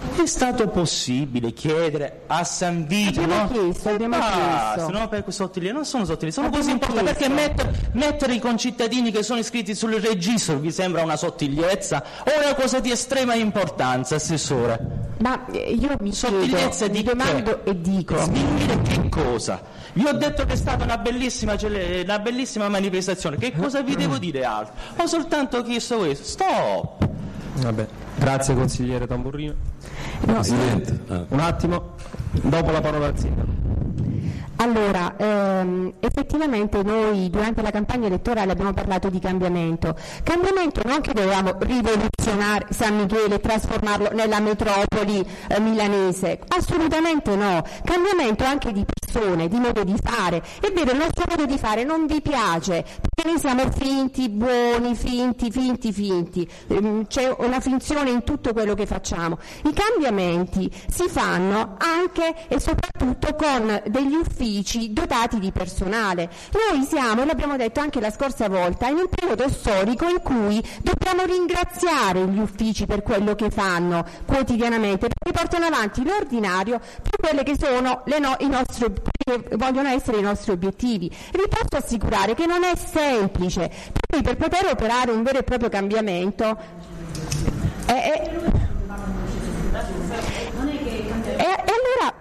È stato possibile chiedere a San Vito, abbiamo no? chiesto, abbiamo Basta, chiesto. no, per sottili, non sono sottili, sono Abbiamo così importanti, perché chiesto. mettere, mettere i concittadini che sono iscritti sul registro vi sembra una sottigliezza o una cosa di estrema importanza, Assessore? Ma eh, io mi Sottigliezza chiedo, di mi domando che? e dico, Sminuire che cosa? Vi ho detto che è stata una bellissima, cele- una bellissima manifestazione, che cosa vi devo dire altro? Ho soltanto chiesto questo, stop! Vabbè. Grazie consigliere Tamburrino. no, Presidente, eh. Un attimo, dopo la parola al sindaco. Allora, ehm, effettivamente noi durante la campagna elettorale abbiamo parlato di cambiamento. Cambiamento non che dovevamo rivoluzionare San Michele e trasformarlo nella metropoli eh, milanese, assolutamente no. Cambiamento anche di persone, di modo di fare. È vero, il nostro modo di fare non vi piace, perché noi siamo finti, buoni, finti, finti, finti. Ehm, c'è una finzione in tutto quello che facciamo. I cambiamenti si fanno anche e soprattutto con degli uffici dotati di personale. Noi siamo, e l'abbiamo detto anche la scorsa volta, in un periodo storico in cui dobbiamo ringraziare gli uffici per quello che fanno quotidianamente, perché portano avanti l'ordinario per quelle che sono le no, i nostri, che vogliono essere i nostri obiettivi. E vi posso assicurare che non è semplice, per, per poter operare un vero e proprio cambiamento è, è, e, e allora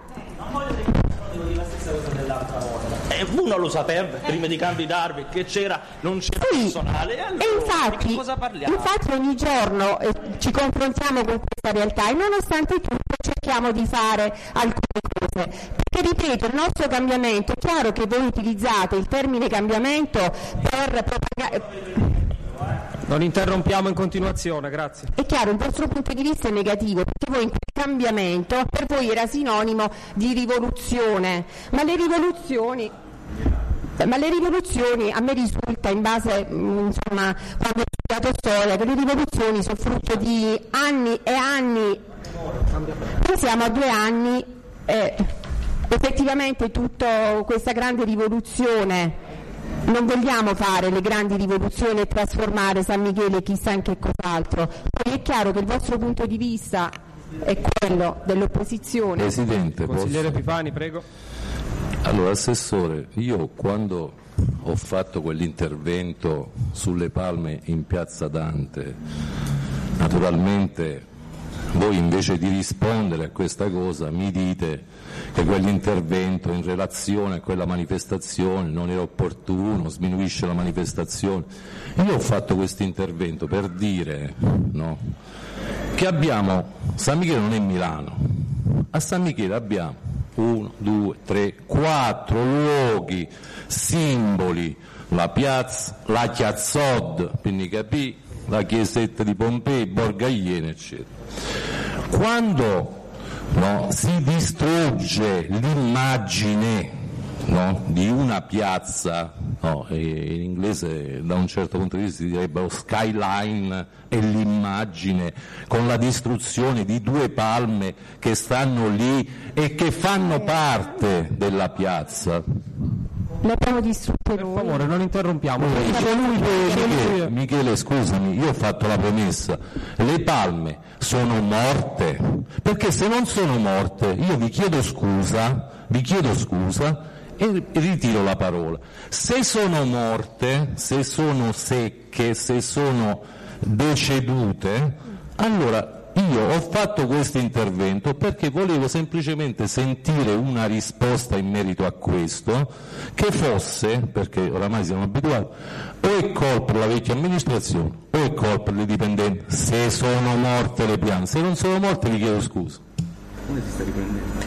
Eh, uno lo sapeva prima di candidarvi che c'era, non c'era sì, personale, e allora e infatti, di che cosa parliamo? infatti ogni giorno eh, ci confrontiamo con questa realtà e nonostante tutto cerchiamo di fare alcune cose, perché ripeto, il nostro cambiamento, è chiaro che voi utilizzate il termine cambiamento per propagare. Non interrompiamo in continuazione, grazie. È chiaro, il vostro punto di vista è negativo, perché voi in quel cambiamento per voi era sinonimo di rivoluzione, ma le rivoluzioni, ma le rivoluzioni a me risulta, in base, insomma, quando ho studiato storia, che le rivoluzioni sono frutto di anni e anni. Noi siamo a due anni e effettivamente tutta questa grande rivoluzione. Non vogliamo fare le grandi rivoluzioni e trasformare San Michele chissà in che cos'altro. Poi è chiaro che il vostro punto di vista è quello dell'opposizione. Presidente, Consigliere posso? Epifani, prego. Allora, Assessore, io quando ho fatto quell'intervento sulle palme in Piazza Dante, naturalmente voi invece di rispondere a questa cosa mi dite che quell'intervento in relazione a quella manifestazione non era opportuno, sminuisce la manifestazione. Io ho fatto questo intervento per dire, no, che abbiamo, San Michele non è Milano, a San Michele abbiamo uno, due, tre, quattro luoghi, simboli, la piazza, la Chiazzod, quindi capì, la chiesetta di Pompei, Borgo Iene, eccetera. Quando no, si distrugge l'immagine, no, di una piazza, no, in inglese da un certo punto di vista si direbbe lo skyline, è l'immagine, con la distruzione di due palme che stanno lì e che fanno parte della piazza. Le abbiamo distrutte Per noi. favore, non interrompiamo. Michele, Michele, scusami, io ho fatto la premessa, le palme sono morte, perché se non sono morte io vi chiedo scusa, vi chiedo scusa e ritiro la parola. Se sono morte, se sono secche, se sono decedute, allora io ho fatto questo intervento perché volevo semplicemente sentire una risposta in merito a questo, che fosse, perché oramai siamo abituati, o è colpa della vecchia amministrazione o è colpa delle dipendenti, se sono morte le piante. Se non sono morte vi chiedo scusa. Come si sta riprendendo?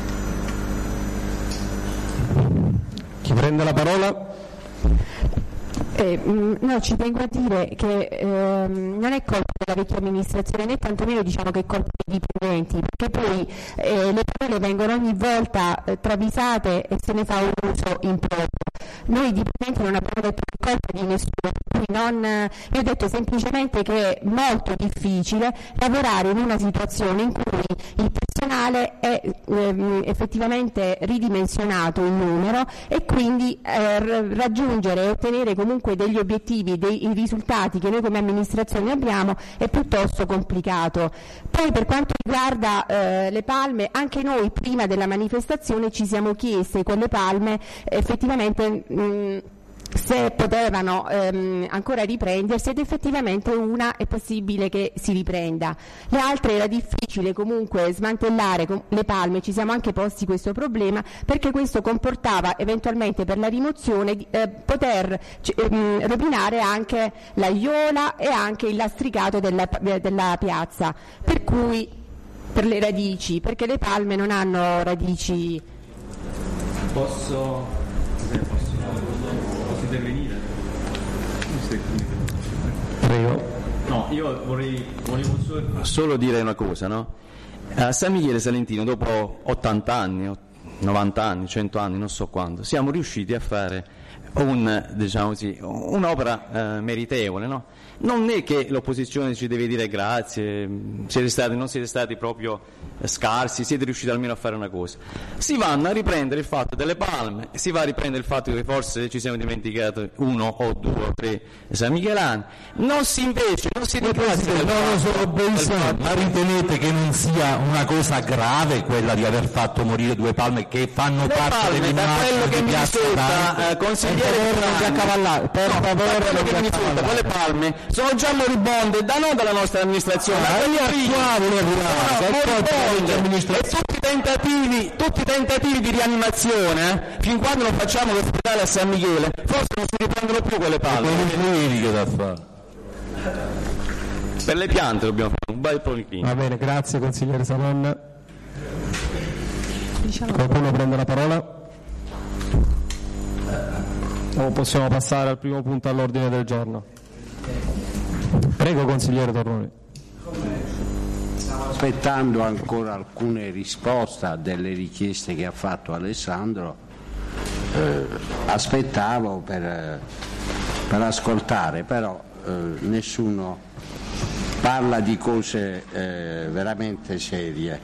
Chi prende la parola? Eh, mh, no, ci tengo a dire che ehm, non è colpa della vecchia amministrazione, né tantomeno diciamo che è colpa dei dipendenti, perché poi eh, le parole vengono ogni volta eh, travisate e se ne fa un uso improprio. noi dipendenti non abbiamo detto colpa di nessuno, per cui non, io ho detto semplicemente che è molto difficile lavorare in una situazione in cui il personale è ehm, effettivamente ridimensionato in numero e quindi eh, raggiungere e ottenere comunque degli obiettivi, dei risultati che noi come amministrazione abbiamo è piuttosto complicato. Poi per quanto riguarda eh, le palme, anche noi prima della manifestazione ci siamo chieste quelle palme effettivamente mh, se potevano ehm, ancora riprendersi, ed effettivamente una è possibile che si riprenda. Le altre era difficile comunque smantellare com- le palme, ci siamo anche posti questo problema perché questo comportava eventualmente per la rimozione di eh, poter c- ehm, rovinare anche l'aiola e anche il lastricato della, della piazza, per cui per le radici, perché le palme non hanno radici. Posso intervenire? Prego. No, io vorrei volevo solo... solo dire una cosa, no? A San Michele Salentino, dopo ottanta anni, novanta anni, cento anni, non so quando, siamo riusciti a fare un, diciamo così, un'opera eh, meritevole, no? Non è che l'opposizione ci deve dire grazie, siete stati, non siete stati proprio scarsi, siete riusciti almeno a fare una cosa. Si vanno a riprendere il fatto delle palme, si va a riprendere il fatto che forse ci siamo dimenticati uno o due o tre San Michelani, non si invece, non si Presidente, no, no, sono benissimo, ma ritenete che non sia una cosa grave quella di aver fatto morire due palme che fanno le parte palme, dell'immagine da quello che di mi Piazza risulta, Dante? eh, consigliere accavallare, per no, favore, da quello non che mi risulta, quelle palme sono già moribonde, da non dalla nostra amministrazione, ma da io qua volevo moribonde, e tutti i tentativi, tutti i tentativi di rianimazione, eh, fin quando non facciamo l'ospedale a San Michele, forse non si riprendono più quelle palme. Che da fare? Per le piante dobbiamo fare un bel policlinico. Va bene, grazie consigliere Savon. Qualcuno prende la parola? O possiamo passare al primo punto all'ordine del giorno? Prego consigliere Torroni. Stavo aspettando ancora alcune risposte a delle richieste che ha fatto Alessandro, eh, aspettavo per, per ascoltare, però eh, nessuno parla di cose eh, veramente serie.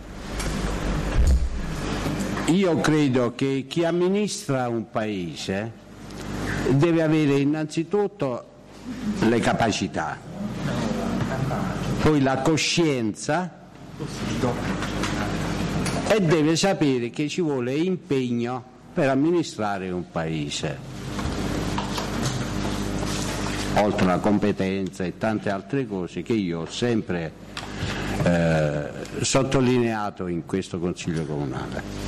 Io credo che chi amministra un paese deve avere innanzitutto le capacità, poi la coscienza e deve sapere che ci vuole impegno per amministrare un paese, oltre alla competenza e tante altre cose che io ho sempre eh, sottolineato in questo Consiglio Comunale.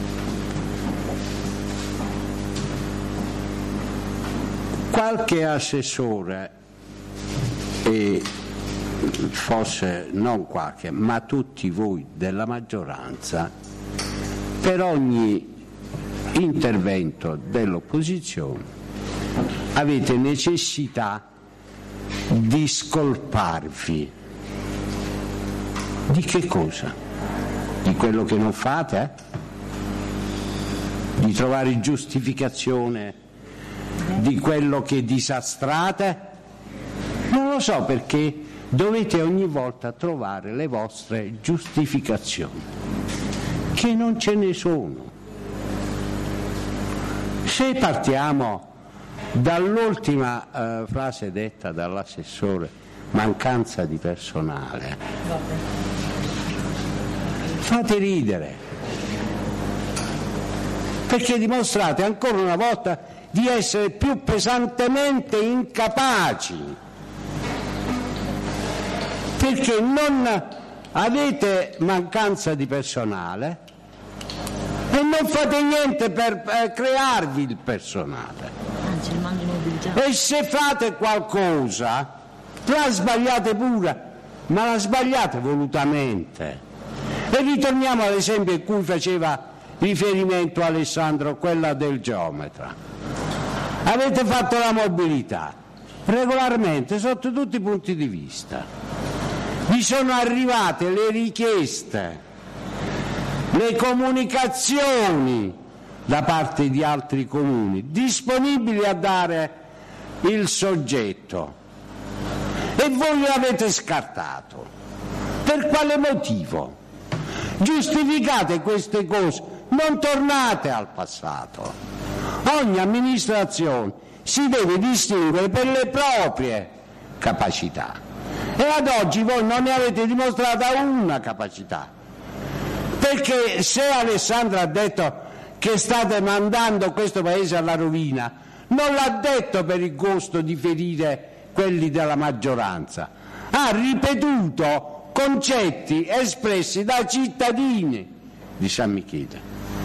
Qualche assessore, e forse non qualche, ma tutti voi della maggioranza, per ogni intervento dell'opposizione avete necessità di scolparvi. Di che cosa? Di quello che non fate? Eh? Di trovare giustificazione di quello che disastrate? Non lo so, perché dovete ogni volta trovare le vostre giustificazioni, che non ce ne sono. Se partiamo dall'ultima eh, frase detta dall'assessore, mancanza di personale, fate ridere, perché dimostrate ancora una volta di essere più pesantemente incapaci, perché non avete mancanza di personale e non fate niente per eh, crearvi il personale. E se fate qualcosa la sbagliate pure, ma la sbagliate volutamente. E ritorniamo all'esempio in cui faceva riferimento Alessandro, quella del geometra. Avete fatto la mobilità regolarmente sotto tutti i punti di vista. Vi sono arrivate le richieste, le comunicazioni da parte di altri comuni, disponibili a dare il soggetto, e voi l'avete scartato. Per quale motivo? Giustificate queste cose, non tornate al passato. Ogni amministrazione si deve distinguere per le proprie capacità, e ad oggi voi non ne avete dimostrata una capacità, perché se Alessandro ha detto che state mandando questo paese alla rovina, non l'ha detto per il gusto di ferire quelli della maggioranza, ha ripetuto concetti espressi da cittadini di San Michele.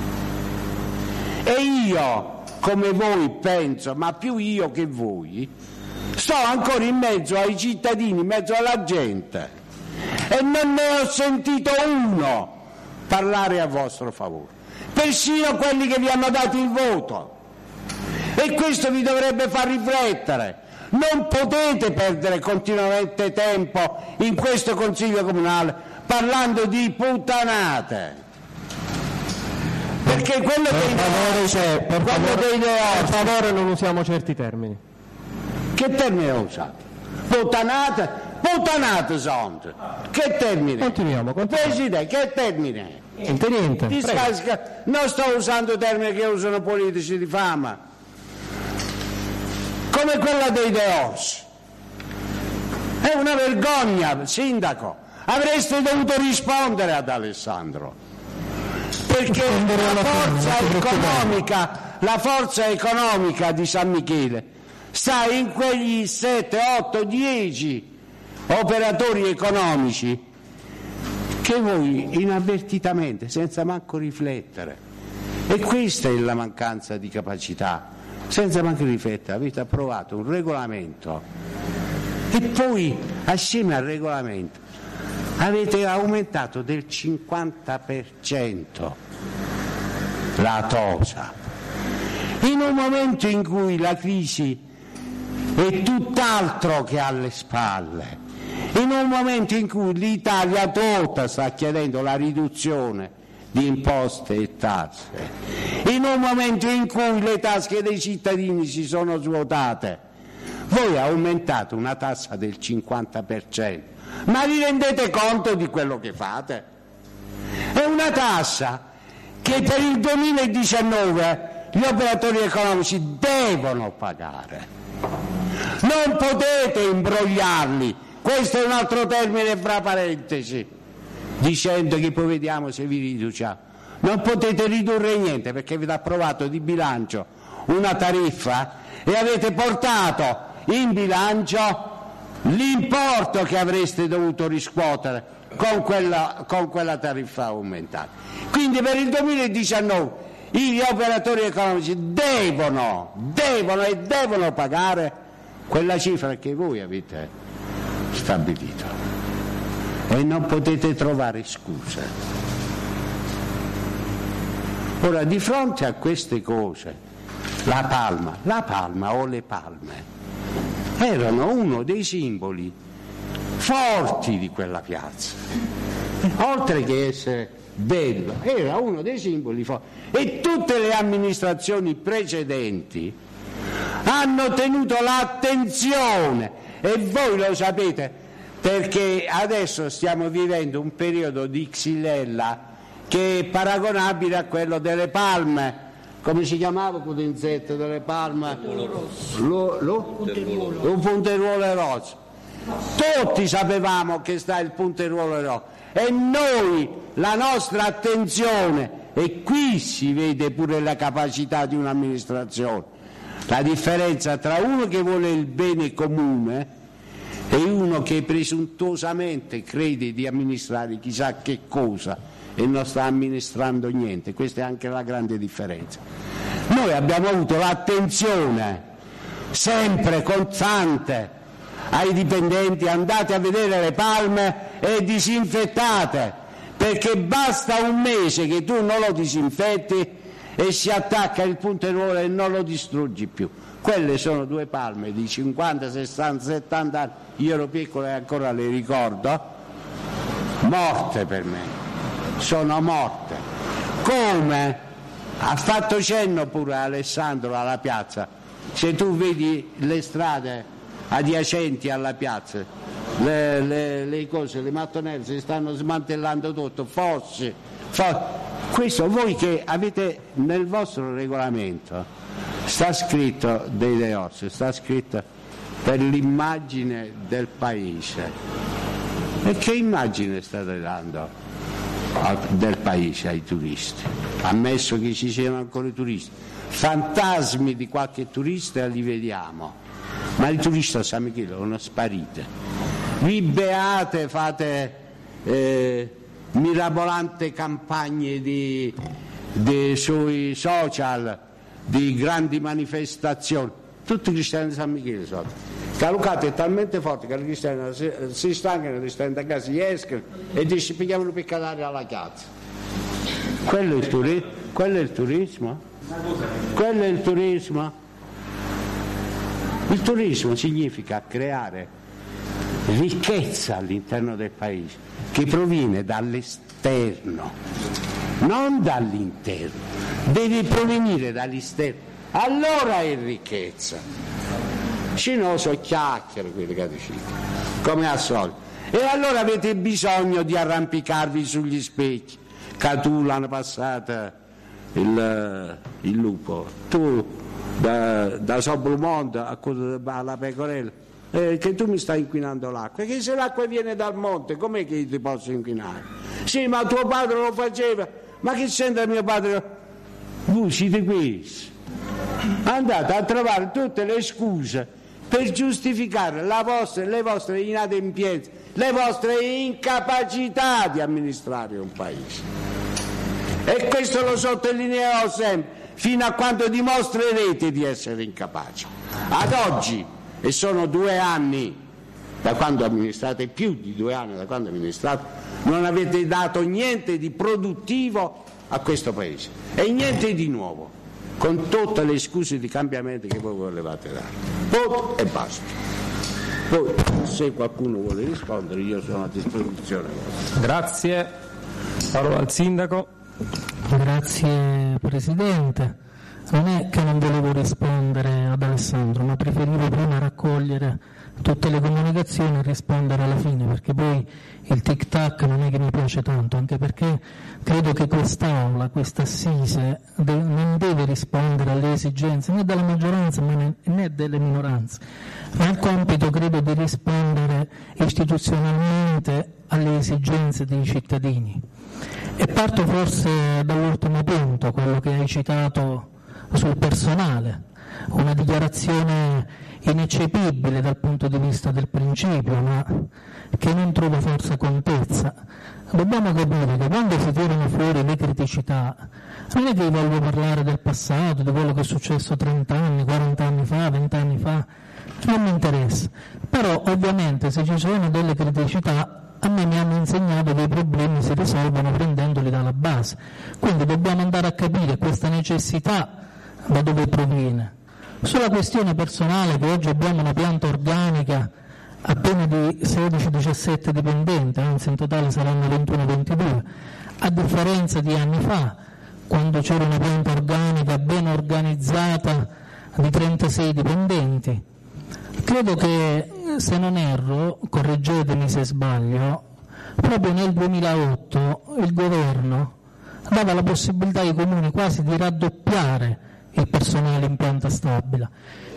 E io, come voi, penso, ma più io che voi, sto ancora in mezzo ai cittadini, in mezzo alla gente, e non ne ho sentito uno parlare a vostro favore, persino quelli che vi hanno dato il voto, e questo vi dovrebbe far riflettere. Non potete perdere continuamente tempo in questo Consiglio Comunale parlando di puttanate, perché quello per dei favore, cioè, per quello favore, dei per favore non usiamo certi termini. Che termine ho usato? Puttanate? Puttanate sono! Che termine? Continuiamo, continuiamo. Presidente, che termine? Niente, niente. Ti scasca... Non sto usando termini che usano politici di fama, come quella dei Deos. È una vergogna, sindaco. Avreste dovuto rispondere ad Alessandro, perché la forza economica, la forza economica di San Michele sta in quegli sette, otto, dieci operatori economici che voi inavvertitamente, senza manco riflettere, e questa è la mancanza di capacità, senza manco riflettere avete approvato un regolamento, e poi assieme al regolamento avete aumentato del cinquanta per cento la tosa, in un momento in cui la crisi è tutt'altro che alle spalle, in un momento in cui l'Italia tutta sta chiedendo la riduzione di imposte e tasse, in un momento in cui le tasche dei cittadini si sono svuotate, voi aumentate una tassa del cinquanta per cento. Ma vi rendete conto di quello che fate? È una tassa che per il duemiladiciannove gli operatori economici devono pagare. Non potete imbrogliarli, questo è un altro termine fra parentesi, dicendo che poi vediamo se vi riduciamo. Non potete ridurre niente, perché avete approvato di bilancio una tariffa e avete portato in bilancio l'importo che avreste dovuto riscuotere con quella, con quella tariffa aumentata. Quindi per il duemiladiciannove gli operatori economici devono, devono e devono pagare quella cifra che voi avete stabilito, e non potete trovare scuse. Ora, di fronte a queste cose, la palma, la palma o le palme erano uno dei simboli forti di quella piazza, oltre che essere bello, era uno dei simboli forti, e tutte le amministrazioni precedenti hanno tenuto l'attenzione, e voi lo sapete, perché adesso stiamo vivendo un periodo di xylella che è paragonabile a quello delle palme. Come si chiamava quell'insetto delle palme? Lo, lo? Punteruolo. Un punteruolo rosso. Tutti sapevamo che sta il punteruolo rosso, e noi, la nostra attenzione, e qui si vede pure la capacità di un'amministrazione, la differenza tra uno che vuole il bene comune e uno che presuntuosamente crede di amministrare chissà che cosa e non sta amministrando niente. Questa è anche la grande differenza. Noi abbiamo avuto l'attenzione sempre costante ai dipendenti: andate a vedere le palme e disinfettate, perché basta un mese che tu non lo disinfetti e si attacca il punteruolo e non lo distruggi più. Quelle sono due palme di cinquanta, sessanta, settanta anni, io ero piccolo e ancora le ricordo, morte per me, sono morte. Come Ha fatto cenno pure Alessandro alla piazza. Se tu vedi le strade adiacenti alla piazza, le, le, le cose, le mattonelle si stanno smantellando tutto, fosse, fosse. Questo voi che avete nel vostro regolamento, sta scritto dei Deos, sta scritto per l'immagine del paese. E che immagine state dando del paese ai turisti? Ammesso che ci siano ancora i turisti, fantasmi di qualche turista li vediamo, ma i turisti a San Michele sono sparite. Vi beate, fate eh, mirabolanti campagne di, di, sui social, di grandi manifestazioni, tutti i cristiani di San Michele sono. Calucato è talmente forte che i cristiani si, si stancano di stare a casa, gli escono e dice pigliamo per calare alla piazza. Quello è il turismo? Quello è il turismo? Quello è il turismo? Il turismo significa creare ricchezza all'interno del paese che proviene dall'esterno, non dall'interno, deve provenire dall'esterno, allora è ricchezza. Se no sono chiacchiere quelli che dicete, come al solito. E allora avete bisogno di arrampicarvi sugli specchi. Catù l'anno passato il, il lupo, tu da, da Soblumonte a alla Pecorella, eh, che tu mi stai inquinando l'acqua, che se l'acqua viene dal monte com'è che io ti posso inquinare? Sì, ma tuo padre lo faceva, ma che c'entra mio padre? Voi siete questi, andate a trovare tutte le scuse per giustificare la vostra, le vostre inadempienze, le vostre incapacità di amministrare un paese. E questo lo sottolineerò sempre, fino a quando dimostrerete di essere incapaci. Ad oggi, e sono due anni, da quando amministrate, più di due anni da quando amministrate, non avete dato niente di produttivo a questo paese, e niente di nuovo, con tutte le scuse di cambiamento che voi volevate dare. Voto e basta. Poi, se qualcuno vuole rispondere, io sono a disposizione. Grazie. Parola al Sindaco. Grazie Presidente. Non è che non volevo rispondere ad Alessandro, ma preferivo prima raccogliere tutte le comunicazioni e rispondere alla fine, perché poi il tic-tac non è che mi piace tanto, anche perché credo che quest'Aula, questa assise, de- non deve rispondere alle esigenze né della maggioranza né delle minoranze, ma ha il compito, credo, di rispondere istituzionalmente alle esigenze dei cittadini. E parto forse dall'ultimo punto, quello che hai citato sul personale, una dichiarazione ineccepibile dal punto di vista del principio, ma che non trova forse contezza. Dobbiamo capire che quando si tirano fuori le criticità, non è che io voglio parlare del passato, di quello che è successo trenta anni, quaranta anni fa, venti anni fa, non mi interessa. Però ovviamente se ci sono delle criticità, a me mi hanno insegnato che i problemi si risolvono prendendoli dalla base. Quindi dobbiamo andare a capire questa necessità da dove proviene. Sulla questione personale, che oggi abbiamo una pianta organica appena di sedici diciassette dipendenti, anzi in totale saranno ventuno ventidue, a differenza di anni fa, quando c'era una pianta organica ben organizzata di trentasei dipendenti. Credo che, se non erro, correggetemi se sbaglio, proprio nel duemilaotto il governo dava la possibilità ai comuni quasi di raddoppiare il personale in pianta stabile,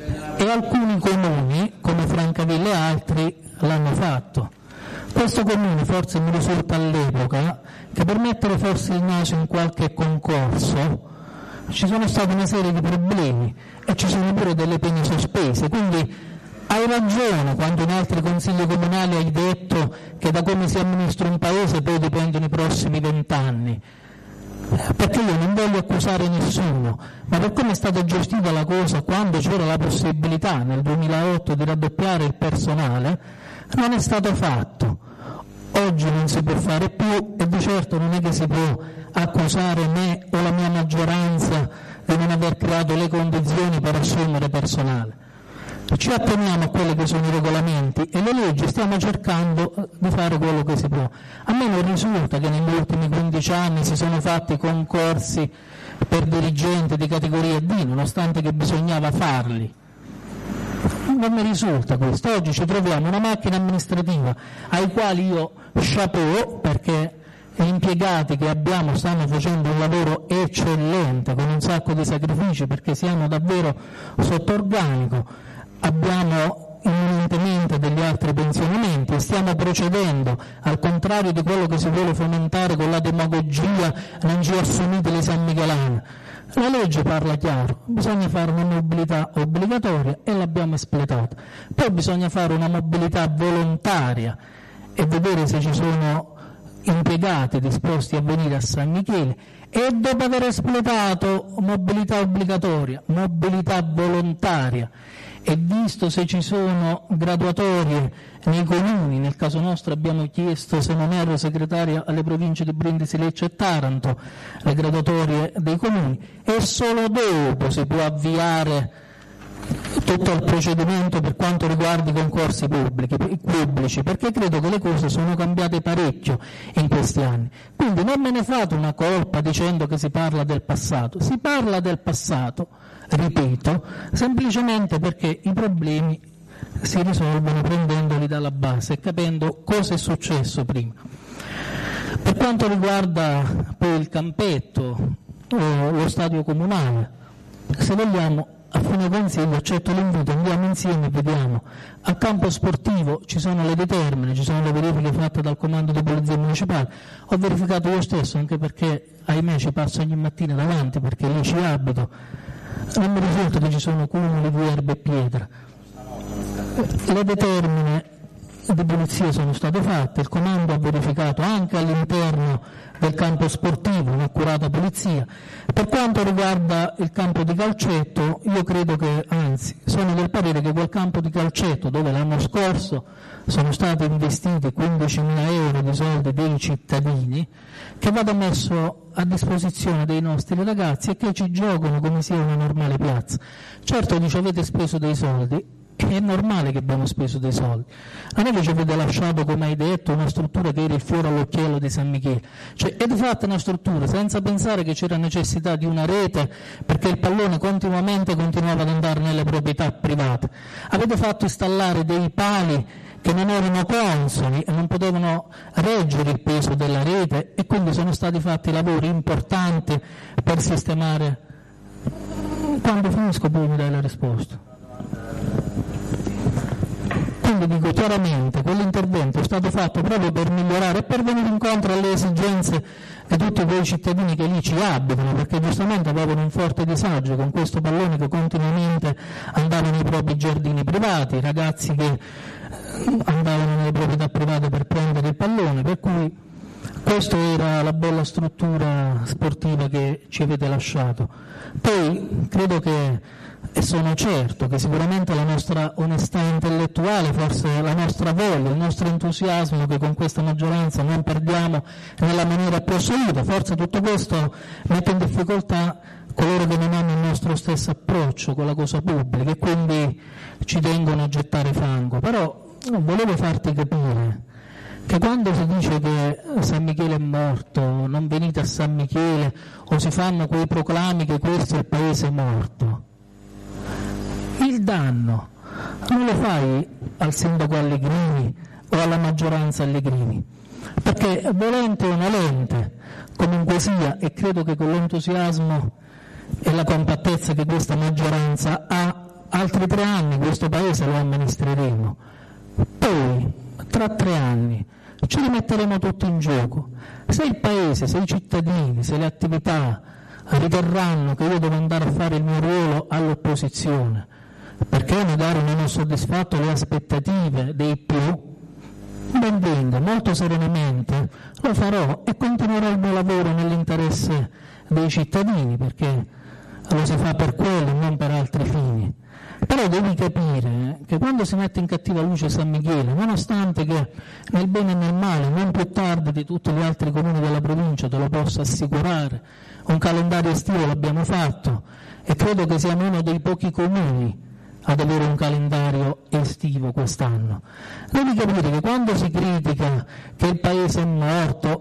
e alcuni comuni, come Francavilla e altri, l'hanno fatto. Questo comune forse mi risulta all'epoca che per mettere forse il naso in qualche concorso ci sono stati una serie di problemi e ci sono pure delle pene sospese, quindi hai ragione quando in altri consigli comunali hai detto che da come si amministra un paese poi dipendono i prossimi vent'anni. Perché io non voglio accusare nessuno, ma per come è stata gestita la cosa quando c'era la possibilità nel duemilaotto di raddoppiare il personale, non è stato fatto. Oggi non si può fare più e di certo non è che si può accusare me o la mia maggioranza di non aver creato le condizioni per assumere personale. Ci atteniamo a quelli che sono i regolamenti e le leggi, stiamo cercando di fare quello che si può. A me non risulta che negli ultimi quindici anni si sono fatti concorsi per dirigenti di categoria D, nonostante che bisognava farli. Non mi risulta questo. Oggi ci troviamo una macchina amministrativa ai quali io chapeau, perché gli impiegati che abbiamo stanno facendo un lavoro eccellente con un sacco di sacrifici, perché siamo davvero sotto organico, abbiamo imminentemente degli altri pensionamenti e stiamo procedendo al contrario di quello che si vuole fomentare con la demagogia non ci assumete le San Michelane. La legge parla chiaro, bisogna fare una mobilità obbligatoria e l'abbiamo espletata, poi bisogna fare una mobilità volontaria e vedere se ci sono impiegati disposti a venire a San Michele, e dopo aver espletato mobilità obbligatoria, mobilità volontaria e visto se ci sono graduatorie nei comuni, nel caso nostro abbiamo chiesto, se non ero segretaria, alle province di Brindisi, Lecce e Taranto le graduatorie dei comuni, e solo dopo si può avviare tutto il procedimento per quanto riguarda i concorsi pubblici, pubblici, perché credo che le cose sono cambiate parecchio in questi anni. Quindi non me ne fate una colpa dicendo che si parla del passato, si parla del passato, ripeto, semplicemente perché i problemi si risolvono prendendoli dalla base e capendo cosa è successo prima. Per quanto riguarda poi il campetto o lo stadio comunale, se vogliamo, a fine consiglio accetto l'invito, andiamo insieme e vediamo. Al campo sportivo ci sono le determine, ci sono le verifiche fatte dal comando di polizia municipale, ho verificato io stesso, anche perché ahimè ci passo ogni mattina davanti perché lì ci abito, non mi risulta che ci sono cumuli di erba e pietra. Le determine di polizia sono state fatte, il comando ha verificato anche all'interno del campo sportivo un'accurata pulizia. Per quanto riguarda il campo di calcetto, io credo che, anzi, sono del parere che quel campo di calcetto, dove l'anno scorso sono stati investiti quindicimila euro di soldi dei cittadini, che vada messo a disposizione dei nostri ragazzi e che ci giocano come sia una normale piazza. Certo, dice, avete speso dei soldi, è normale che abbiamo speso dei soldi, non è che ci avete lasciato, come hai detto, una struttura che era il fiore all'occhiello di San Michele, cioè avete fatto una struttura senza pensare che c'era necessità di una rete perché il pallone continuamente continuava ad andare nelle proprietà private, avete fatto installare dei pali che non erano consoni e non potevano reggere il peso della rete, e quindi sono stati fatti lavori importanti per sistemare. Quando finisco poi mi dai la risposta. Quindi dico chiaramente, quell'intervento è stato fatto proprio per migliorare e per venire incontro alle esigenze di tutti quei cittadini che lì ci abitano, perché giustamente avevano un forte disagio con questo pallone che continuamente andava nei propri giardini privati, ragazzi che andavano nelle proprietà private per prendere il pallone, per cui questa era la bella struttura sportiva che ci avete lasciato. Poi credo che, e sono certo che sicuramente la nostra onestà intellettuale, forse la nostra voglia, il nostro entusiasmo che con questa maggioranza non perdiamo nella maniera più assoluta, forse tutto questo mette in difficoltà coloro che non hanno il nostro stesso approccio con la cosa pubblica e quindi ci tengono a gettare fango. Però volevo farti capire che quando si dice che San Michele è morto, non venite a San Michele, o si fanno quei proclami che questo è il paese morto, il danno non lo fai al sindaco Allegrini o alla maggioranza Allegrini, perché volente o nolente, comunque sia, e credo che con l'entusiasmo e la compattezza che questa maggioranza ha, altri tre anni questo paese lo amministreremo, poi tra tre anni ci rimetteremo tutti in gioco. Se il paese, se i cittadini, se le attività riterranno che io devo andare a fare il mio ruolo all'opposizione perché magari non ho soddisfatto le aspettative dei più, ben venga, molto serenamente lo farò e continuerò il mio lavoro nell'interesse dei cittadini, perché lo si fa per quello e non per altri fini. Però devi capire che quando si mette in cattiva luce San Michele, nonostante che nel bene e nel male, non più tardi di tutti gli altri comuni della provincia, te lo posso assicurare, un calendario estivo l'abbiamo fatto e credo che siamo uno dei pochi comuni ad avere un calendario estivo quest'anno. Devi capire che quando si critica che il paese è morto o si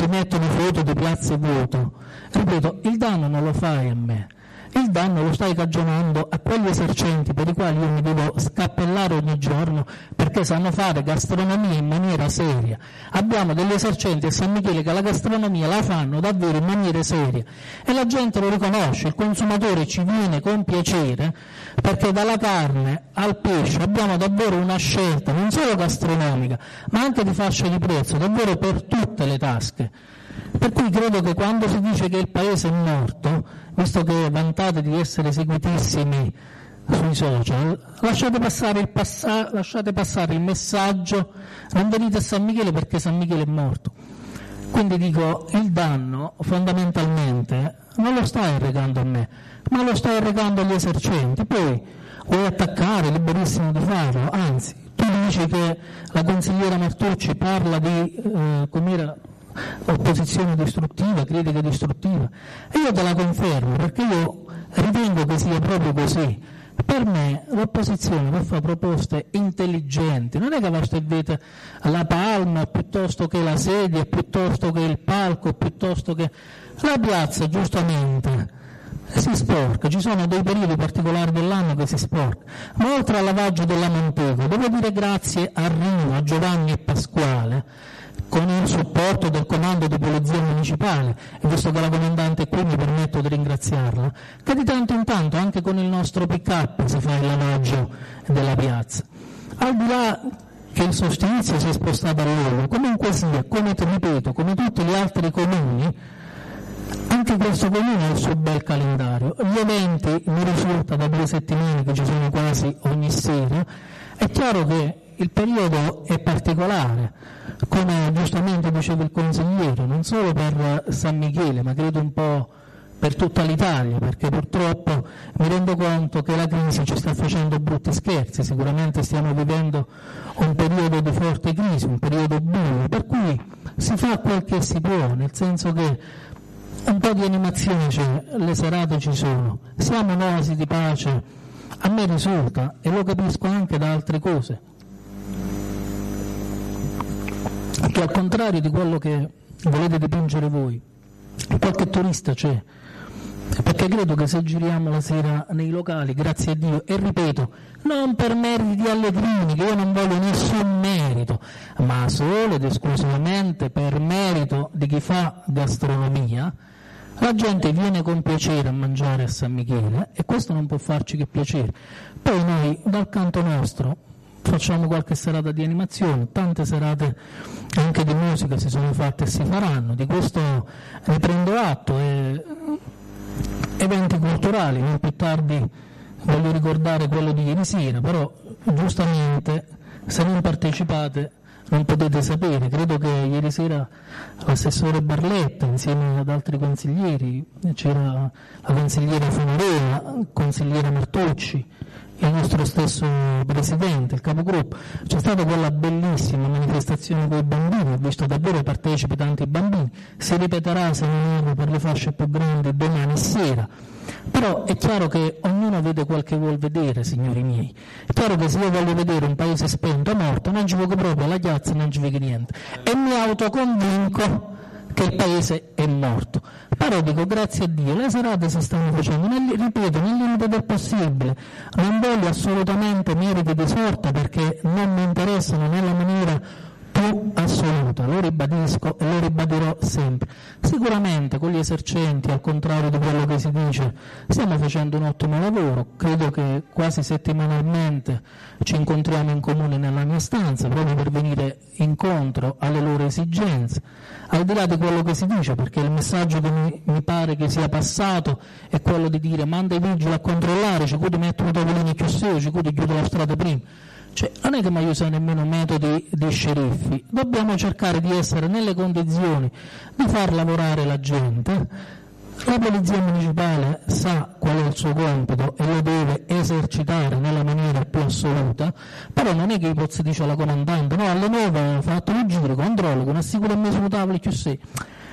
si mettono foto di piazze vuote. Ripeto, il danno non lo fai a me, il danno lo stai cagionando a quegli esercenti per i quali io mi devo scappellare ogni giorno perché sanno fare gastronomia in maniera seria. Abbiamo degli esercenti a San Michele che la gastronomia la fanno davvero in maniera seria e la gente lo riconosce, il consumatore ci viene con piacere perché dalla carne al pesce abbiamo davvero una scelta non solo gastronomica ma anche di fascia di prezzo davvero per tutte le tasche. Per cui credo che quando si dice che il paese è morto, visto che vantate di essere seguitissimi sui social, lasciate passare il, passa- lasciate passare il messaggio, non venite a San Michele perché San Michele è morto. Quindi dico, il danno fondamentalmente non lo stai arrecando a me, ma lo stai arrecando agli esercenti. Poi vuoi attaccare, liberissimo di farlo, anzi, tu dici che la consigliera Martucci parla di, eh, com'era, opposizione distruttiva, critica distruttiva, e io te la confermo perché io ritengo che sia proprio così. Per me l'opposizione può fare proposte intelligenti, non è che basta vedere la palma piuttosto che la sedia, piuttosto che il palco, piuttosto che la piazza, giustamente si sporca, ci sono dei periodi particolari dell'anno che si sporca, ma oltre al lavaggio della Montego devo dire grazie a Rino, a Giovanni e Pasquale, con il supporto del comando di polizia municipale, e visto che la comandante è qui mi permetto di ringraziarla, che di tanto in tanto anche con il nostro pick-up si fa il lavaggio della piazza. Al di là che il sostizio si è spostato a loro, comunque sia, come ti ripeto, come tutti gli altri comuni, anche questo comune ha il suo bel calendario. Gli eventi mi risulta da due settimane che ci sono quasi ogni sera. È chiaro che il periodo è particolare, come giustamente diceva il consigliere, non solo per San Michele, ma credo un po' per tutta l'Italia, perché purtroppo mi rendo conto che la crisi ci sta facendo brutti scherzi, sicuramente stiamo vivendo un periodo di forte crisi, un periodo buio, per cui si fa quel che si può, nel senso che un po' di animazione c'è, le serate ci sono, siamo in oasi di pace, a me risulta, e lo capisco anche da altre cose, che al contrario di quello che volete dipingere voi, qualche turista c'è, perché credo che se giriamo la sera nei locali, grazie a Dio, e ripeto, non per meriti di Allegrini, che io non voglio nessun merito, ma solo ed esclusivamente per merito di chi fa gastronomia, la gente viene con piacere a mangiare a San Michele e questo non può farci che piacere. Poi noi dal canto nostro facciamo qualche serata di animazione, tante serate anche di musica si sono fatte e si faranno, di questo ne prendo atto, e eventi culturali, non più tardi voglio ricordare quello di ieri sera, però giustamente se non partecipate non potete sapere. Credo che ieri sera l'assessore Barletta insieme ad altri consiglieri, c'era la consigliera Fonorella, il consigliere Martucci, il nostro stesso presidente, il capogruppo, c'è stata quella bellissima manifestazione con i bambini, ho visto davvero partecipi tanti bambini, si ripeterà se non erro per le fasce più grandi domani sera, però è chiaro che ognuno vede quel che vuol vedere, signori miei, è chiaro che se io voglio vedere un paese spento, morto, non ci vedo proprio la chiazza, non ci vedo niente, e mi autoconvinco che il paese è morto. Però dico, grazie a Dio, le serate si stanno facendo, nel, ripeto, nel limite del possibile. Non voglio assolutamente meriti di sorta perché non mi interessano nella maniera più assoluta, lo ribadisco e lo ribadirò sempre. Sicuramente con gli esercenti, al contrario di quello che si dice, stiamo facendo un ottimo lavoro, credo che quasi settimanalmente ci incontriamo in comune nella mia stanza proprio per venire incontro alle loro esigenze, al di là di quello che si dice, perché il messaggio che mi, mi pare che sia passato è quello di dire manda i vigili a controllare, ci cui mettono i tavolini chiusi, ci cui chiudo la strada prima. Cioè, non è che mai usano nemmeno metodi di sceriffi, dobbiamo cercare di essere nelle condizioni di far lavorare la gente. La polizia municipale sa qual è il suo compito e lo deve esercitare nella maniera più assoluta, però non è che poi si dice alla comandante no, alle nove ho fatto il giro, controllo, con assicuro e messo tavoli chiù sei.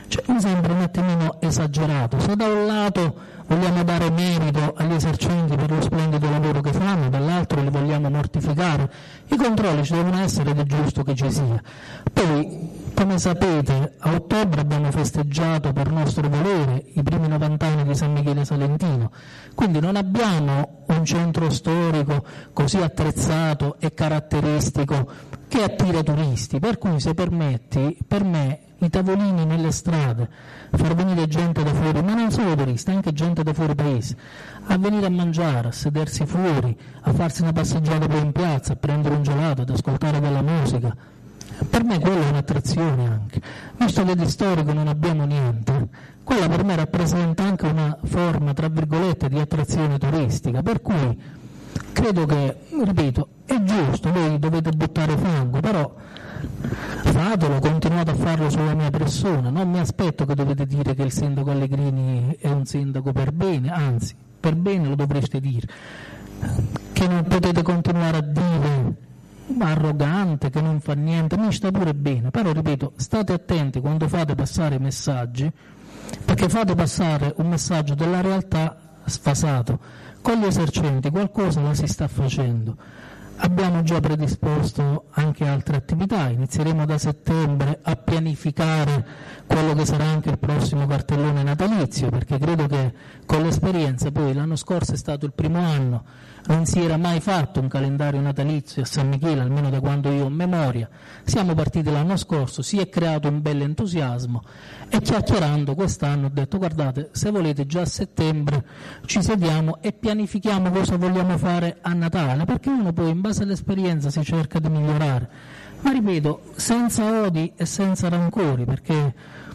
Cioè, mi sembra un attimino esagerato. Se da un lato vogliamo dare merito agli esercenti per lo splendido lavoro che fanno, dall'altro li vogliamo mortificare, i controlli ci devono essere ed è giusto che ci sia. Poi, come sapete, a ottobre abbiamo festeggiato per nostro volere i primi novanta anni di San Michele Salentino, quindi non abbiamo un centro storico così attrezzato e caratteristico che attira turisti, per cui se permetti, per me i tavolini nelle strade, far venire gente da fuori, ma non solo turisti, anche gente da fuori paese, a venire a mangiare, a sedersi fuori, a farsi una passeggiata poi in piazza, a prendere un gelato, ad ascoltare della musica. Per me quella è un'attrazione anche. Visto che di storico non abbiamo niente, quella per me rappresenta anche una forma, tra virgolette, di attrazione turistica, per cui credo che, ripeto, è giusto, voi dovete buttare fango, però fatelo, continuate a farlo sulla mia persona, non mi aspetto che dovete dire che il sindaco Allegrini è un sindaco per bene, anzi, per bene lo dovreste dire, che non potete continuare a dire arrogante, che non fa niente, mi sta pure bene, però ripeto, state attenti quando fate passare i messaggi, perché fate passare un messaggio della realtà sfasato. Con gli esercenti qualcosa la si sta facendo. Abbiamo già predisposto anche altre attività, inizieremo da settembre a pianificare quello che sarà anche il prossimo cartellone natalizio, perché credo che con l'esperienza, poi l'anno scorso è stato il primo anno, non si era mai fatto un calendario natalizio a San Michele, almeno da quando io ho memoria, siamo partiti l'anno scorso, si è creato un bel entusiasmo e chiacchierando quest'anno ho detto guardate, se volete già a settembre ci sediamo e pianifichiamo cosa vogliamo fare a Natale, perché uno poi in base all'esperienza si cerca di migliorare, ma ripeto, senza odi e senza rancori, perché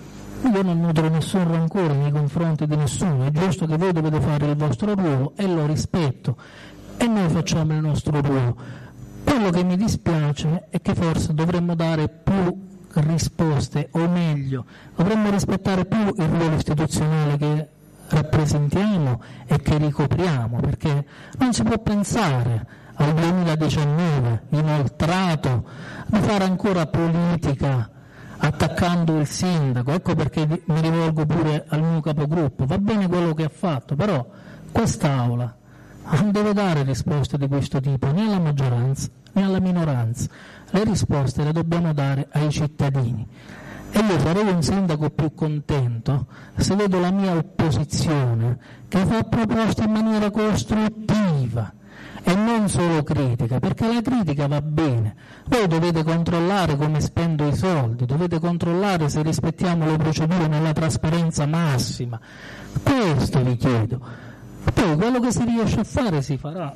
io non nutro nessun rancore nei confronti di nessuno, è giusto che voi dovete fare il vostro ruolo e lo rispetto e noi facciamo il nostro ruolo. Quello che mi dispiace è che forse dovremmo dare più risposte, o meglio, dovremmo rispettare più il ruolo istituzionale che rappresentiamo e che ricopriamo, perché non si può pensare al duemiladiciannove inoltrato di fare ancora politica attaccando il sindaco. Ecco perché mi rivolgo pure al mio capogruppo, va bene quello che ha fatto, però quest'Aula non deve dare risposte di questo tipo né alla maggioranza né alla minoranza, le risposte le dobbiamo dare ai cittadini. E io sarei un sindaco più contento se vedo la mia opposizione che fa proposte in maniera costruttiva e non solo critica, perché la critica va bene, voi dovete controllare come spendo i soldi, dovete controllare se rispettiamo le procedure nella trasparenza massima, questo vi chiedo, poi quello che si riesce a fare si farà.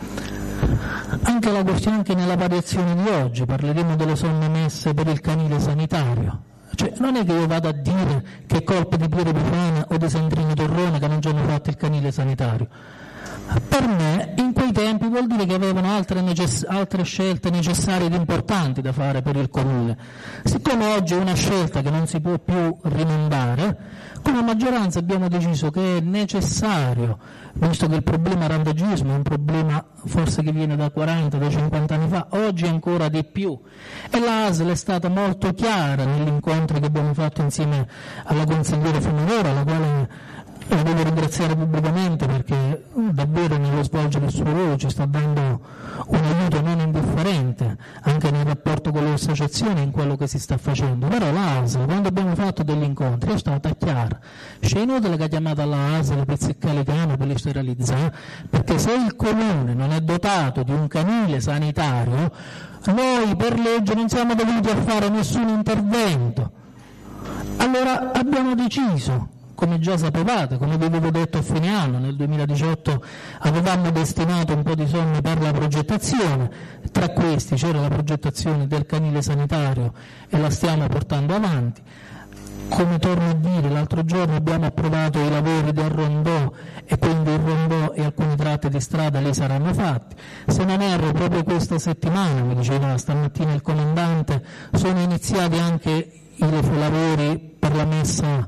Anche la questione, anche nella variazione di oggi parleremo delle somme messe per il canile sanitario, cioè non è che io vado a dire che è colpa di Piero Epifania o di Sandrino Torrone che non ci hanno fatto il canile sanitario. Per me in quei tempi vuol dire che avevano altre, necess- altre scelte necessarie ed importanti da fare per il comune. Siccome oggi è una scelta che non si può più rimandare, come maggioranza abbiamo deciso che è necessario, visto che il problema randagismo è un problema forse che viene da quaranta, da cinquanta anni fa, oggi ancora di più, e la A S L è stata molto chiara negli incontri che abbiamo fatto insieme alla consigliera Fuminora, alla quale la devo ringraziare pubblicamente perché davvero nello svolgere il suo ruolo ci sta dando un aiuto non indifferente anche nel rapporto con le associazioni in quello che si sta facendo. Però l'A S L, quando abbiamo fatto degli incontri, è stata chiara, c'è inutile che ha chiamato alla A S L pizziccare cane per li sterilizzare, perché se il comune non è dotato di un canile sanitario noi per legge non siamo dovuti a fare nessun intervento. Allora abbiamo deciso, come già sapevate, come vi avevo detto a fine anno, nel duemiladiciotto avevamo destinato un po' di somme per la progettazione, tra questi c'era la progettazione del canile sanitario e la stiamo portando avanti. Come torno a dire, l'altro giorno abbiamo approvato i lavori del rondò e quindi il rondò e alcuni tratti di strada lì saranno fatti. Se non erro, proprio questa settimana, mi diceva stamattina il comandante, sono iniziati anche i lavori per la messa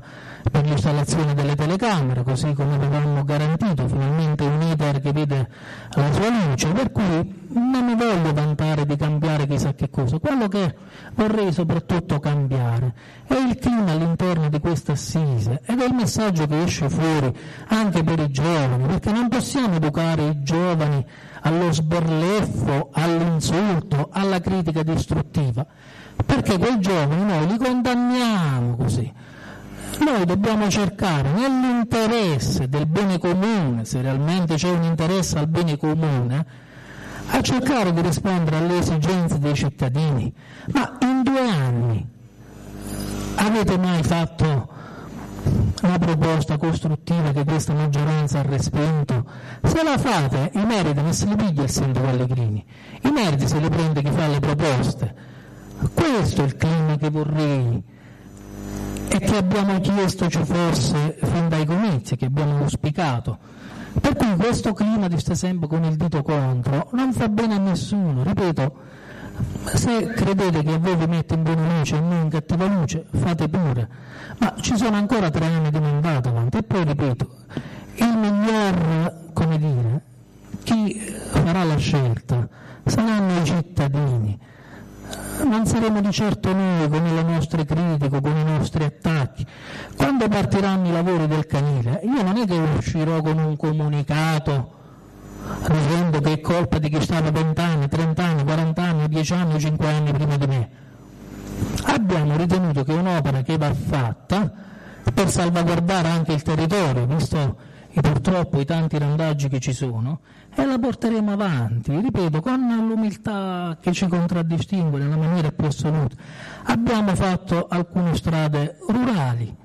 per l'installazione delle telecamere, così come avevamo garantito, finalmente un iter che vede la sua luce, per cui non mi voglio vantare di cambiare chissà che cosa. Quello che vorrei soprattutto cambiare è il clima all'interno di questa assise ed è il messaggio che esce fuori anche per i giovani, perché non possiamo educare i giovani allo sberleffo, all'insulto, alla critica distruttiva, perché quei giovani noi li condanniamo così. Noi dobbiamo cercare nell'interesse del bene comune, se realmente c'è un interesse al bene comune, a cercare di rispondere alle esigenze dei cittadini. Ma in due anni avete mai fatto una proposta costruttiva che questa maggioranza ha respinto? Se la fate, i meriti non se li piglia il sindaco Allegrini, i meriti se li prende chi fa le proposte. Questo è il clima che vorrei e che abbiamo chiesto ci fosse fin dai comizi, che abbiamo auspicato. Per cui questo clima di stare sempre con il dito contro non fa bene a nessuno. Ripeto, se credete che a voi vi mette in buona luce e non in cattiva luce, fate pure, ma ci sono ancora tre anni di mandato avanti. E poi ripeto, il miglior, come dire, chi farà la scelta saranno i cittadini. Non saremo di certo noi con le nostre critiche, con i nostri attacchi. Quando partiranno i lavori del canile, io non è che uscirò con un comunicato dicendo che è colpa di chi stava venti anni, trenta anni, quaranta anni, dieci anni, cinque anni prima di me. Abbiamo ritenuto che è un'opera che va fatta per salvaguardare anche il territorio, visto e purtroppo i tanti randaggi che ci sono, e la porteremo avanti, ripeto, con l'umiltà che ci contraddistingue nella maniera più assoluta. Abbiamo fatto alcune strade rurali,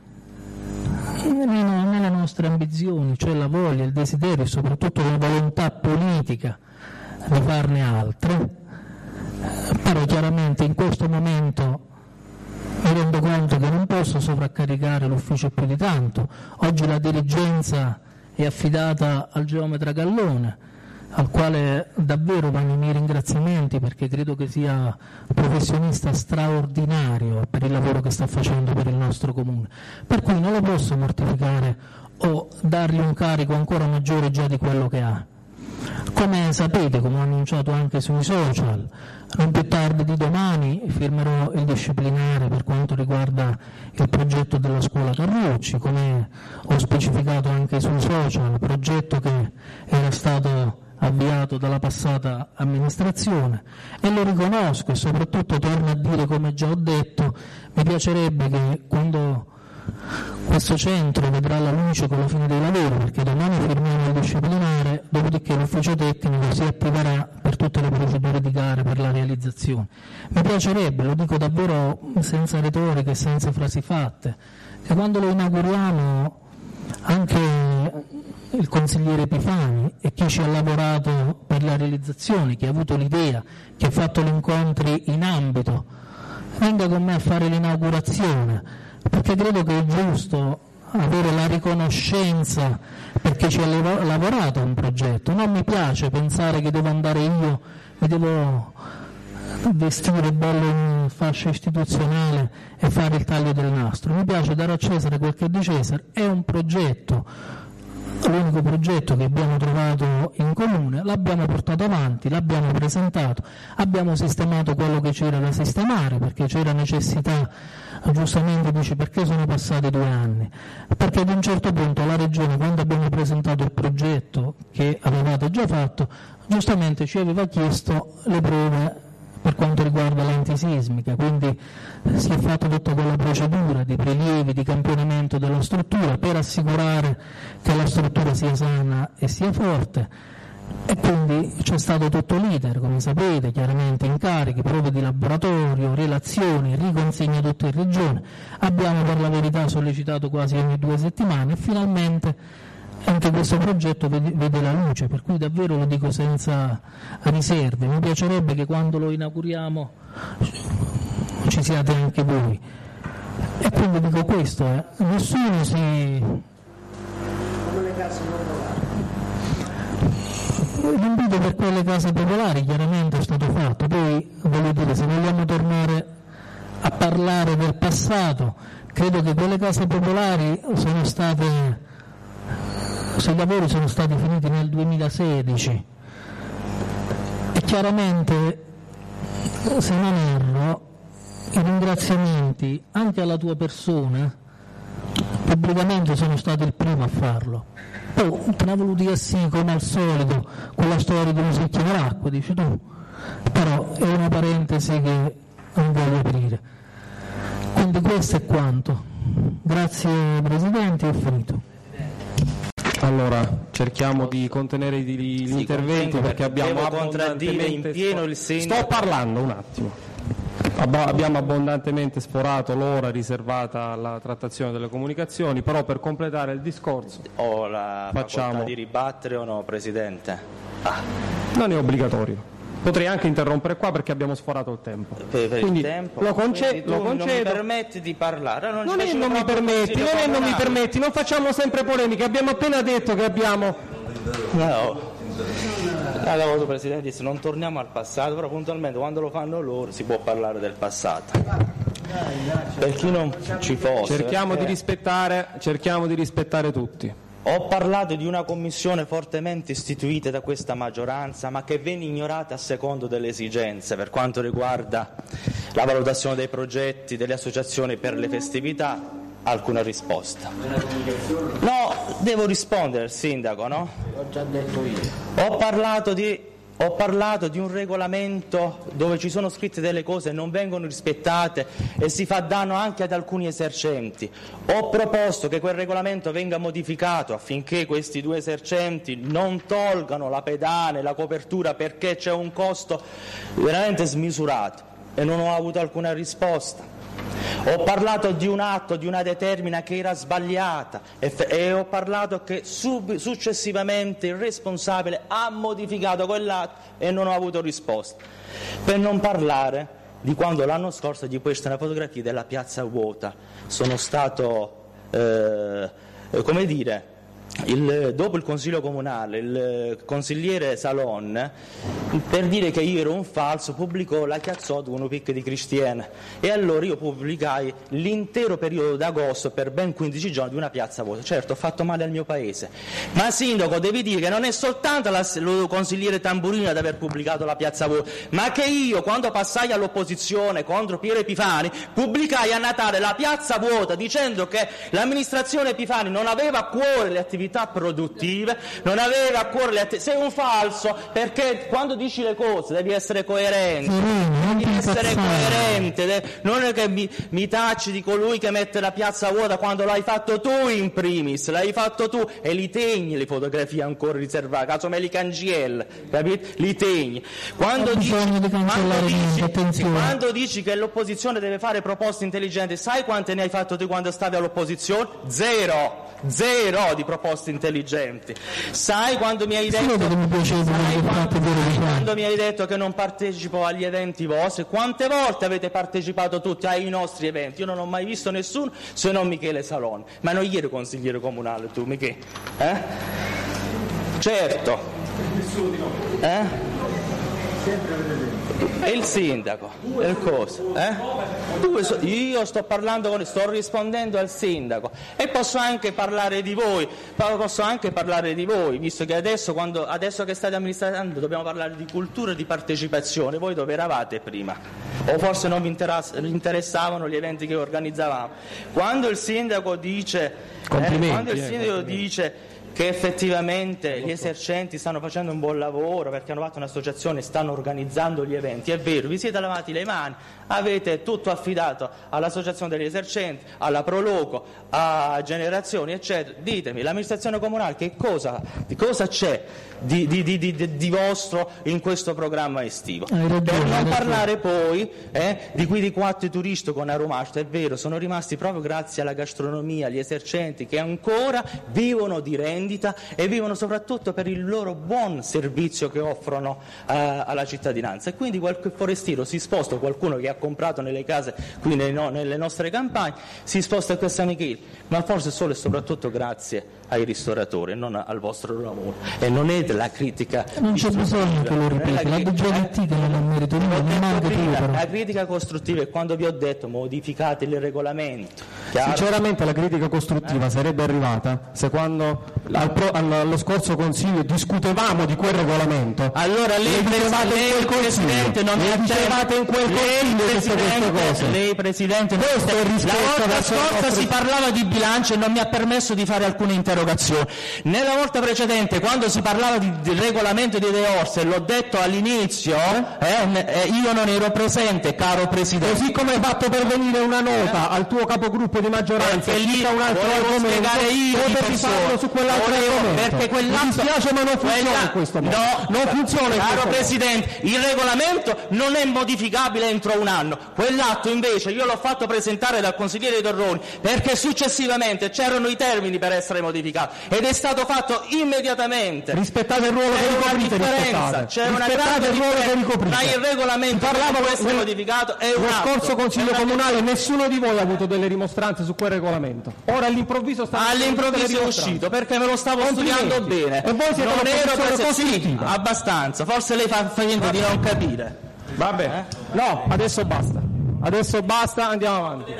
nelle nostre ambizioni, cioè la voglia, il desiderio e soprattutto la volontà politica di farne altre, però chiaramente in questo momento mi rendo conto che non posso sovraccaricare l'ufficio più di tanto. Oggi la dirigenza è affidata al geometra Gallone, al quale davvero vanno i miei ringraziamenti, perché credo che sia un professionista straordinario per il lavoro che sta facendo per il nostro comune, per cui non lo posso mortificare o dargli un carico ancora maggiore già di quello che ha. Come sapete, come ho annunciato anche sui social, non più tardi di domani firmerò il disciplinare per quanto riguarda il progetto della scuola Carrucci, come ho specificato anche sui social, progetto che era stato avviato dalla passata amministrazione, e lo riconosco e soprattutto torno a dire, come già ho detto, mi piacerebbe che quando questo centro vedrà la luce con la fine dei lavori, perché domani firmiamo il disciplinare, dopodiché l'ufficio tecnico si attiverà per tutte le procedure di gara per la realizzazione. Mi piacerebbe, lo dico davvero senza retorica e senza frasi fatte, che quando lo inauguriamo anche il consigliere Epifani e chi ci ha lavorato per la realizzazione, chi ha avuto l'idea, chi ha fatto gli incontri in ambito, venga con me a fare l'inaugurazione, perché credo che è giusto avere la riconoscenza perché ci ha lavorato a un progetto. Non mi piace pensare che devo andare io, mi devo vestire bello in fascia istituzionale e fare il taglio del nastro. Mi piace dare a Cesare quel che è di Cesare. È un progetto, l'unico progetto che abbiamo trovato in comune, l'abbiamo portato avanti, l'abbiamo presentato, abbiamo sistemato quello che c'era da sistemare, perché c'era necessità. Giustamente dice: perché sono passati due anni? Perché ad un certo punto la Regione, quando abbiamo presentato il progetto che avevate già fatto, giustamente ci aveva chiesto le prove per quanto riguarda l'antisismica, quindi si è fatta tutta quella procedura di prelievi, di campionamento della struttura per assicurare che la struttura sia sana e sia forte, e quindi c'è stato tutto l'iter, come sapete, chiaramente incarichi, prove di laboratorio, relazioni, riconsegna tutto in regione. Abbiamo per la verità sollecitato quasi ogni due settimane e finalmente anche questo progetto vede, vede la luce, per cui davvero lo dico senza riserve. Mi piacerebbe che quando lo inauguriamo ci siate anche voi. E quindi dico questo, eh. nessuno si... Come le case popolari. L'invito per quelle case popolari chiaramente è stato fatto, poi voglio dire, se vogliamo tornare a parlare del passato. Credo che quelle case popolari sono state, i lavori sono stati finiti nel duemilasedici e chiaramente, se non erro, i ringraziamenti anche alla tua persona pubblicamente sono stato il primo a farlo. Poi te ne ha voluti dire sì, come al solito, con la storia di un secchio nell'acqua, dici tu, però è una parentesi che non voglio aprire. Quindi questo è quanto. Grazie Presidente, ho finito. Allora, cerchiamo di contenere gli Sì, interventi perché abbiamo devo contraddire in abbondantemente pieno il sindaco. Sto parlando un attimo. Abba- Abbiamo abbondantemente sforato l'ora riservata alla trattazione delle comunicazioni, però per completare il discorso Ho la Facciamo. facoltà di ribattere o no, Presidente? Ah, non è obbligatorio. Potrei anche interrompere qua perché abbiamo sforato il tempo. per, per Quindi il tempo. lo, conce- Quindi tu lo non mi concedo. permetti di parlare. Non, Non ci è facciamo non mi proprio permetti, consiglio non è non mi comunale. permetti, non facciamo sempre polemiche, abbiamo appena detto che abbiamo... No. Allora, Presidente, se non torniamo al passato, però puntualmente quando lo fanno loro si può parlare del passato. Per chi non ci fosse. Cerchiamo di perché rispettare, cerchiamo di rispettare tutti. Ho parlato di una commissione fortemente istituita da questa maggioranza, ma che venne ignorata a secondo delle esigenze per quanto riguarda la valutazione dei progetti delle associazioni per le festività. Alcuna risposta. No, devo rispondere al sindaco, no? L'ho già detto io. Ho parlato di Ho parlato di un regolamento dove ci sono scritte delle cose che non vengono rispettate e si fa danno anche ad alcuni esercenti. Ho proposto che quel regolamento venga modificato affinché questi due esercenti non tolgano la pedane, la copertura, perché c'è un costo veramente smisurato e non ho avuto alcuna risposta. Ho parlato di un atto, di una determina che era sbagliata e, fe- e ho parlato che sub- successivamente il responsabile ha modificato quell'atto e non ho avuto risposta. Per non parlare di quando l'anno scorso gli ho posto una fotografia della piazza vuota. Sono stato, eh, come dire, il, dopo il Consiglio Comunale, il consigliere Salon, per dire che io ero un falso, pubblicò la chiazzota con un picco di cristiana e allora io pubblicai l'intero periodo d'agosto per ben quindici giorni di una piazza vuota. Certo, ho fatto male al mio paese, ma sindaco devi dire che non è soltanto la, lo consigliere Tamburino ad aver pubblicato la piazza vuota, ma che io quando passai all'opposizione contro Piero Epifani pubblicai a Natale la piazza vuota dicendo che l'amministrazione Epifani non aveva a cuore le attività produttive, non aveva a cuore le attività. Sei un falso, perché quando dici le cose devi essere coerente, devi essere coerente, de- non è che mi, mi tacci di colui che mette la piazza vuota quando l'hai fatto tu in primis, l'hai fatto tu e li tegni le fotografie ancora riservate, caso me li cangiella, capito? Li tegni. Quando dici, quando, dici, quando dici che l'opposizione deve fare proposte intelligenti, sai quante ne hai fatto tu quando stavi all'opposizione? Zero. Zero di proposte intelligenti. Sai quando mi hai detto sai quando, quando mi hai detto che non partecipo agli eventi vostri? Quante volte avete partecipato tutti ai nostri eventi? Io non ho mai visto nessuno se non Michele Saloni. Ma non ieri consigliere comunale tu, Michele? Eh? Certo. Eh? E il sindaco, e il cosa? Eh? Dove so- io sto parlando con, sto rispondendo al sindaco e posso anche parlare di voi, posso anche parlare di voi, visto che adesso, quando, adesso che state amministrando dobbiamo parlare di cultura e di partecipazione. Voi dove eravate prima? O forse non vi interess- interessavano gli eventi che organizzavamo? Quando il sindaco dice, eh, quando il sindaco dice che effettivamente gli esercenti stanno facendo un buon lavoro perché hanno fatto un'associazione e stanno organizzando gli eventi, è vero, vi siete lavati le mani, avete tutto affidato all'associazione degli esercenti, alla Proloco, a Generazioni, eccetera. Ditemi, l'amministrazione comunale che cosa, di cosa c'è di, di, di, di, di vostro in questo programma estivo? Per non parlare poi eh, di quei quattro turisti con Aromasto, è vero, sono rimasti proprio grazie alla gastronomia, gli esercenti che ancora vivono di rendita e vivono soprattutto per il loro buon servizio che offrono eh, alla cittadinanza. E quindi qualche forestiero si sposta, qualcuno che ha comprato nelle case qui nei no, nelle nostre campagne si sposta a questa Michele, ma forse solo e soprattutto grazie ai ristoratori, non al vostro lavoro. E non è della critica. Non c'è bisogno che lo ripeti, la D G L T che non ha merito mio, non manca tu però. La critica costruttiva è quando vi ho detto modificate il regolamento. Chiaro? Sinceramente la critica costruttiva eh. sarebbe arrivata se quando al pro, allo scorso Consiglio discutevamo di quel regolamento. Allora lei, lei Presidente non mi dicevate in quel Consiglio queste cose. Lei Presidente, questo è il rispetto. La volta scorsa si parlava di bilancio e non mi ha permesso di fare alcune interrogazioni. Nella volta precedente, quando si parlava di, del regolamento di De Orsi, l'ho detto all'inizio, eh, eh, io non ero presente, caro Presidente. Così come hai fatto pervenire una nota eh. al tuo capogruppo di maggioranza, perché lì un altro argomento, potevi farlo su quell'altro argomento. Perché quell'altro... Mi dispiace ma non funziona quella... in questo modo. No, non funziona in caro questo Presidente, modo. Il regolamento non è modificabile entro un anno. Quell'atto invece io l'ho fatto presentare dal consigliere Torroni perché successivamente c'erano i termini per essere modificato ed è stato fatto immediatamente. Rispettate il ruolo che ricoprite, differenza, c'è una grande differenza tra il regolamento che può essere modificato e un lo atto. scorso Consiglio Comunale nessuno di voi ha avuto delle rimostranze su quel regolamento. Ora all'improvviso sta all'improvviso è uscito perché me lo stavo studiando bene. E voi siete non ero presa sì, abbastanza. Forse lei fa finta di non capire. Vabbè. Eh? No, adesso basta. Adesso basta, andiamo avanti.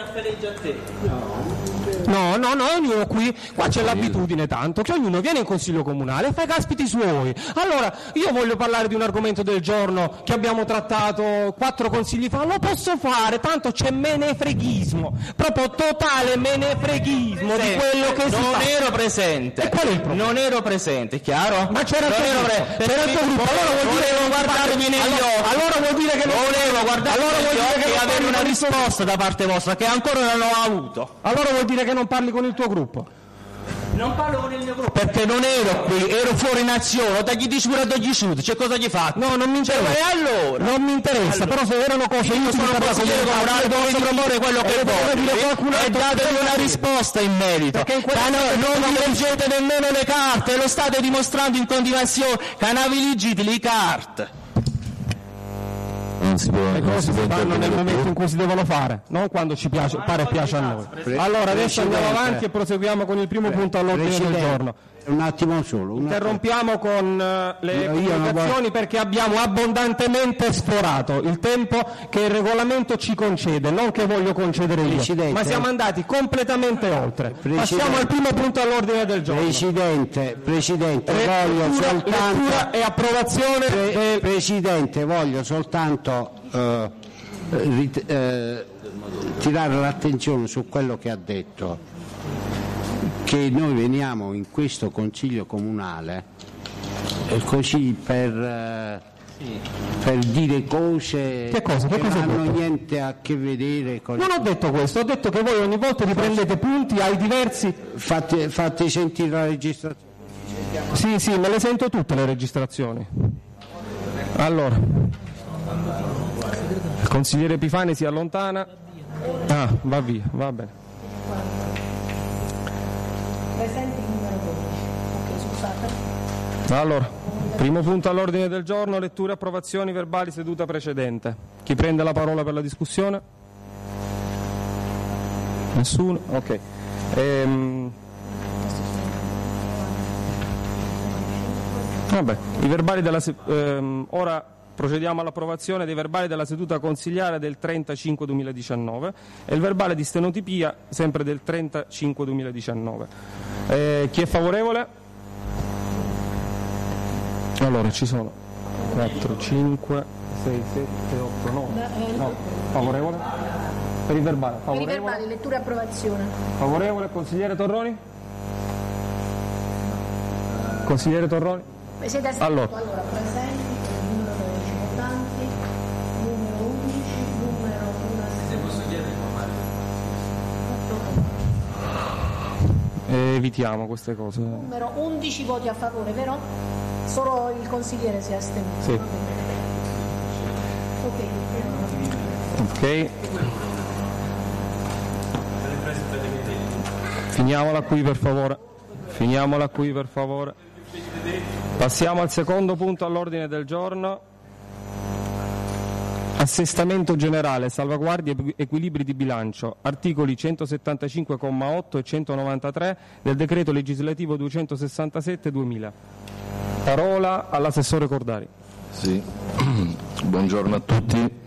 No, no, no, ognuno qui, qua c'è l'abitudine tanto che ognuno viene in consiglio comunale e fa i caspiti suoi. Allora, io voglio parlare di un argomento del giorno che abbiamo trattato quattro consigli fa, lo posso fare, tanto c'è menefreghismo, proprio totale menefreghismo di quello che si non fa. Non ero presente. E qual è il problema? Non ero presente, chiaro? Ma c'era il tuo gruppo, c'era il tuo gruppo, allora vuol dire volevo guardarmi negli allora, occhi. Allora vuol dire che non volevo guardarmi allora negli vuol dire occhi che e avere una risposta risposta da parte vostra che ancora non ho avuto. Allora vuol dire che non parli con il tuo gruppo. Non parlo con il mio gruppo perché non ero qui, ero fuori nazione, ho dagli di sicuro dagli sud, c'è cosa gli fate? No, non mi interessa. E allora? Non mi interessa, allora. Però se erano cose io sono consigliere comunale, posso proporre quello che voglio e datemi una risposta in merito. Ma no, non vi leggete nemmeno le carte, lo state dimostrando in continuazione, canaviligite le carte. Non si può, le cose si fanno nel momento in cui si devono fare, non quando ci piace, pare piace a noi. Allora adesso andiamo avanti e proseguiamo con il primo punto all'ordine del giorno. Un attimo solo. Interrompiamo con uh, le comunicazioni perché abbiamo abbondantemente sforato il tempo che il regolamento ci concede, non che voglio concedere io, Presidente. ma siamo andati completamente oltre. Presidente. Passiamo al primo punto all'ordine del giorno. Presidente, Presidente, Re- voglio lettura, soltanto lettura e approvazione. Pre- del... Presidente, voglio soltanto uh, rit- uh, tirare l'attenzione su quello che ha detto. Che noi veniamo in questo consiglio comunale eh, così per, eh, per dire cose che, cosa? Che, che cosa non hanno niente a che vedere con... Non ho detto questo, ho detto che voi ogni volta riprendete punti ai diversi... Fate, fate sentire la registrazione. Sì, sì, me le sento tutte le registrazioni. Allora, il consigliere Epifani si allontana. Ah, va via, va bene. Allora, primo punto all'ordine del giorno, letture e approvazioni verbali seduta precedente. Chi prende la parola per la discussione? Nessuno? Ok. Ehm... Vabbè, i verbali della se- ehm, ora procediamo all'approvazione dei verbali della seduta consigliare del trenta cinque duemiladiciannove e il verbale di stenotipia sempre del trenta cinque duemiladiciannove. Eh, chi è favorevole? Allora ci sono quattro, cinque, sei, sette, otto, nove. No, favorevole? Per il verbale, favorevole? Per i verbali, lettura e approvazione. Favorevole, consigliere Torroni? Consigliere Torroni? Siete allora. allora, presenti, il numero dodici votanti, numero undici, numero uno. Se posso chiedere eh, evitiamo queste cose. Numero undici voti a favore, vero? Solo il consigliere si è astenuto. Sì. Ok. Ok. Finiamola qui per favore. Finiamola qui per favore. Passiamo al secondo punto all'ordine del giorno. Assestamento generale, salvaguardia e equilibri di bilancio, articoli centosettantacinque comma otto e centonovantatré del decreto legislativo duecentosessantasette duemila. Parola all'assessore Cordari. Sì. Buongiorno a tutti.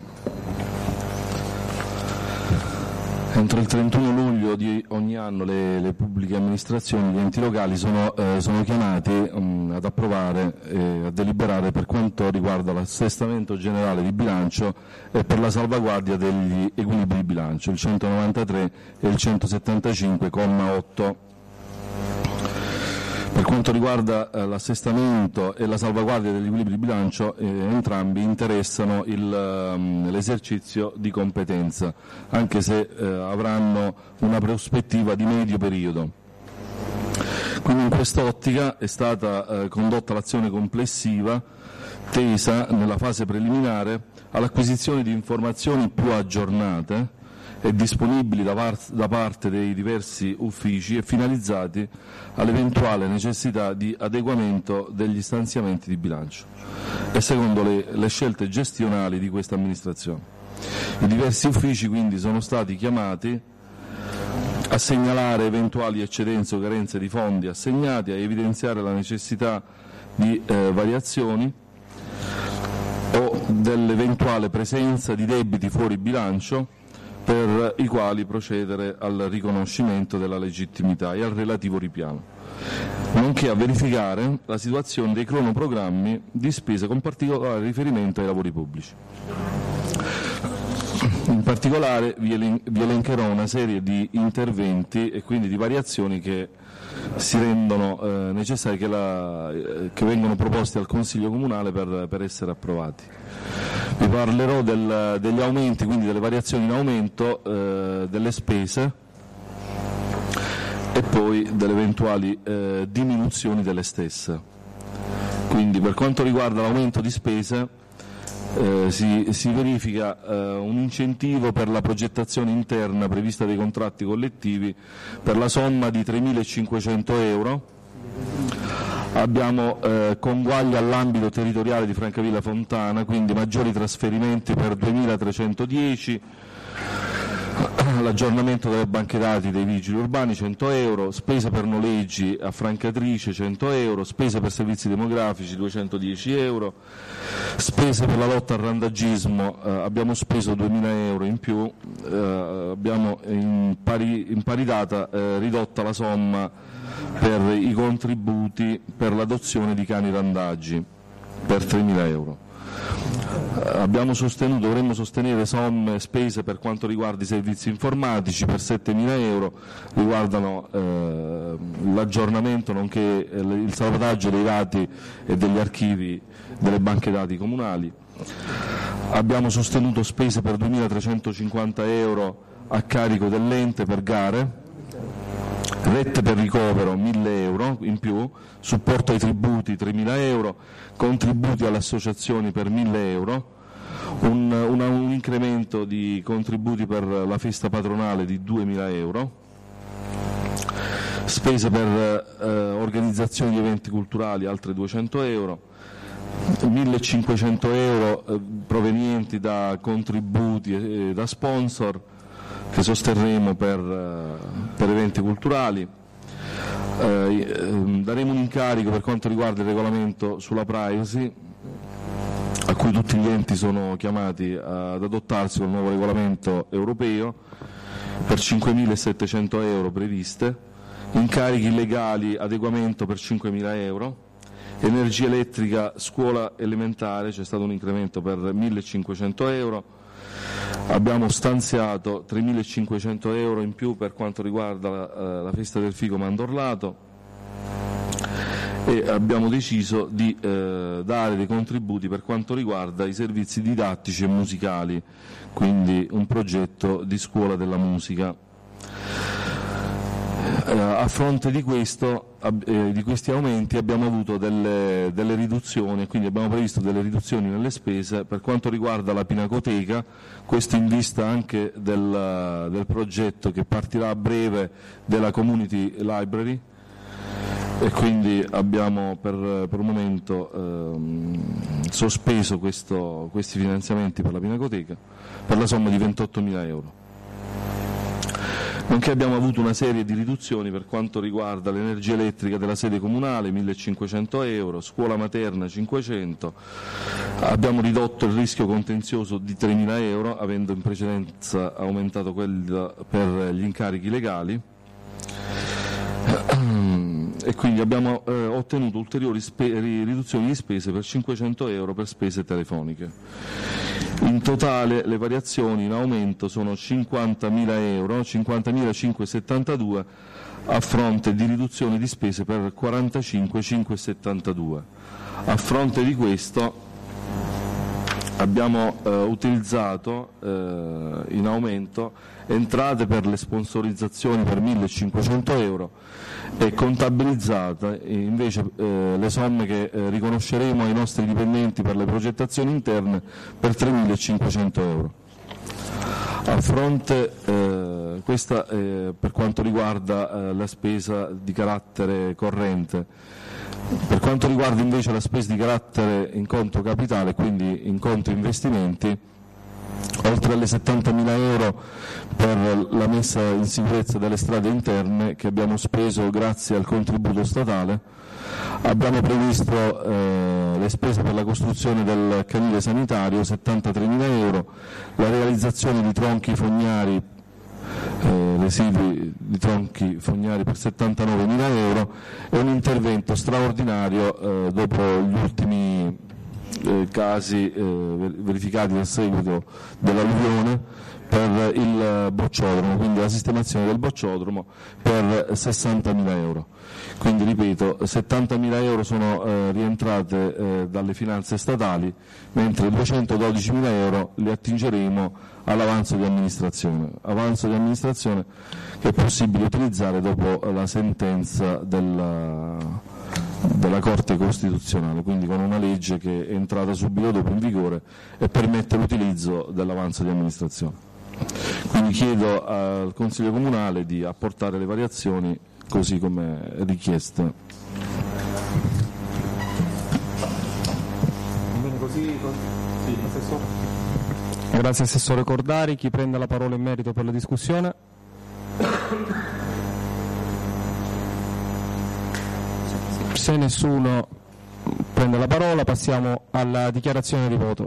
Entro il trentuno luglio di ogni anno le, le pubbliche amministrazioni, gli enti locali sono, eh, sono chiamati um, ad approvare e a deliberare per quanto riguarda l'assestamento generale di bilancio e per la salvaguardia degli equilibri di bilancio, il centonovantatré e il centosettantacinque comma otto. Per quanto riguarda eh, l'assestamento e la salvaguardia degli equilibri di bilancio, eh, entrambi interessano il, um, l'esercizio di competenza, anche se eh, avranno una prospettiva di medio periodo. Quindi in quest'ottica è stata eh, condotta l'azione complessiva tesa nella fase preliminare all'acquisizione di informazioni più aggiornate e disponibili da, par- da parte dei diversi uffici e finalizzati all'eventuale necessità di adeguamento degli stanziamenti di bilancio e secondo le, le scelte gestionali di questa amministrazione. I diversi uffici quindi sono stati chiamati a segnalare eventuali eccedenze o carenze di fondi assegnati, a evidenziare la necessità di eh, variazioni o dell'eventuale presenza di debiti fuori bilancio per i quali procedere al riconoscimento della legittimità e al relativo ripiano, nonché a verificare la situazione dei cronoprogrammi di spesa con particolare riferimento ai lavori pubblici. In particolare vi elencherò una serie di interventi e quindi di variazioni che si rendono eh, necessari, che, la, eh, che vengono proposti al Consiglio Comunale per, per essere approvati. Vi parlerò del, degli aumenti, quindi delle variazioni in aumento eh, delle spese e poi delle eventuali eh, diminuzioni delle stesse. Quindi per quanto riguarda l'aumento di spese eh, si, si verifica eh, un incentivo per la progettazione interna prevista dai contratti collettivi per la somma di tremilacinquecento euro. Abbiamo eh, conguagli all'ambito territoriale di Francavilla Fontana, quindi maggiori trasferimenti per duemilatrecentodieci, l'aggiornamento delle banche dati dei vigili urbani cento euro, spese per noleggi a Francatrice cento euro, spese per servizi demografici duecentodieci euro, spese per la lotta al randagismo eh, abbiamo speso duemila euro in più, eh, abbiamo in pari, in pari data eh, ridotta la somma per i contributi per l'adozione di cani randaggi per tremila euro. Abbiamo sostenuto, dovremmo sostenere somme spese per quanto riguarda i servizi informatici per settemila euro, riguardano eh, l'aggiornamento nonché il salvataggio dei dati e degli archivi delle banche dati comunali. Abbiamo sostenuto spese per duemilatrecentocinquanta euro a carico dell'ente per gare, rette per ricovero mille euro in più, supporto ai tributi tremila euro, contributi alle associazioni per mille euro, un, una, un incremento di contributi per la festa patronale di duemila euro, spese per eh, organizzazione di eventi culturali altre duecento euro, millecinquecento euro eh, provenienti da contributi e eh, da sponsor che sosterremo per, per eventi culturali. Eh, daremo un incarico per quanto riguarda il regolamento sulla privacy, a cui tutti gli enti sono chiamati ad adottarsi con il nuovo regolamento europeo, per cinquemilasettecento euro previste, incarichi legali adeguamento per cinquemila euro, energia elettrica scuola elementare c'è stato un incremento per millecinquecento euro. Abbiamo stanziato tremilacinquecento euro in più per quanto riguarda la, la festa del fico mandorlato e abbiamo deciso di eh, dare dei contributi per quanto riguarda i servizi didattici e musicali, quindi un progetto di scuola della musica. Eh, a fronte di questo, eh, di questi aumenti abbiamo avuto delle, delle riduzioni, quindi abbiamo previsto delle riduzioni nelle spese per quanto riguarda la pinacoteca, questo in vista anche del, del progetto che partirà a breve della Community Library, e quindi abbiamo per, per un momento ehm, sospeso questo, questi finanziamenti per la Pinacoteca per la somma di ventottomila euro. Nonché abbiamo avuto una serie di riduzioni per quanto riguarda l'energia elettrica della sede comunale, millecinquecento euro, scuola materna cinquecento, abbiamo ridotto il rischio contenzioso di tremila euro, avendo in precedenza aumentato quello per gli incarichi legali, e quindi abbiamo eh, ottenuto ulteriori spe- riduzioni di spese per cinquecento euro per spese telefoniche. In totale le variazioni in aumento sono cinquantamila euro, cinquantamilacinquecentosettantadue a fronte di riduzioni di spese per quarantacinquemilacinquecentosettantadue. A fronte di questo abbiamo eh, utilizzato eh, in aumento entrate per le sponsorizzazioni per millecinquecento euro e contabilizzate invece eh, le somme che eh, riconosceremo ai nostri dipendenti per le progettazioni interne per tremilacinquecento euro. A fronte, eh, questa eh, per quanto riguarda eh, la spesa di carattere corrente. Per quanto riguarda invece la spesa di carattere in conto capitale, quindi in conto investimenti, oltre alle settantamila euro per la messa in sicurezza delle strade interne che abbiamo speso grazie al contributo statale, abbiamo previsto eh, le spese per la costruzione del canile sanitario, settantatremila euro, la realizzazione di tronchi fognari Eh, residui di tronchi fognari per settantanovemila euro e un intervento straordinario eh, dopo gli ultimi eh, casi eh, verificati a seguito dell'alluvione per il bocciodromo, quindi la sistemazione del bocciodromo per sessantamila euro. Quindi ripeto, settantamila euro sono eh, rientrate eh, dalle finanze statali, mentre duecentododicimila euro li attingeremo all'avanzo di amministrazione, avanzo di amministrazione che è possibile utilizzare dopo la sentenza della, della Corte Costituzionale, quindi con una legge che è entrata subito dopo in vigore e permette l'utilizzo dell'avanzo di amministrazione. Quindi chiedo al Consiglio Comunale di apportare le variazioni così come richieste. Bene, così, sì, assessore. Grazie Assessore Cordari. Chi prende la parola in merito per la discussione? Se nessuno prende la parola passiamo alla dichiarazione di voto.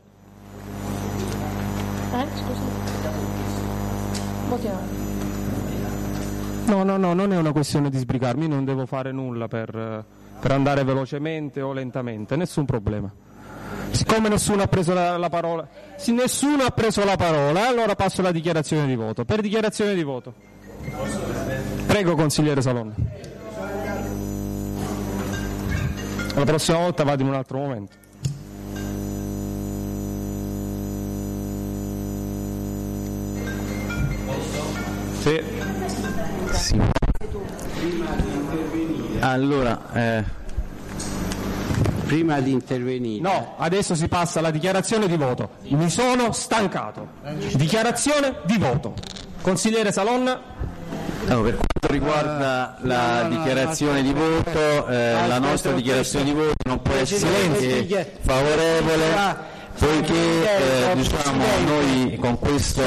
Eh, scusa. Votiamo. No, no, no, non è una questione di sbrigarmi, non devo fare nulla per, per andare velocemente o lentamente, nessun problema. Siccome nessuno ha preso la, la parola, se nessuno ha preso la parola, allora passo alla dichiarazione di voto. Per dichiarazione di voto. Prego, consigliere Salonna. La prossima volta vado in un altro momento. Sì. Sì. Allora, eh... prima di intervenire. No, adesso si passa alla dichiarazione di voto. Mi sono stancato. Dichiarazione di voto. Consigliere Salonna. No, per quanto riguarda la dichiarazione di voto, eh, la nostra dichiarazione di voto non può essere che favorevole, poiché eh, diciamo noi con questo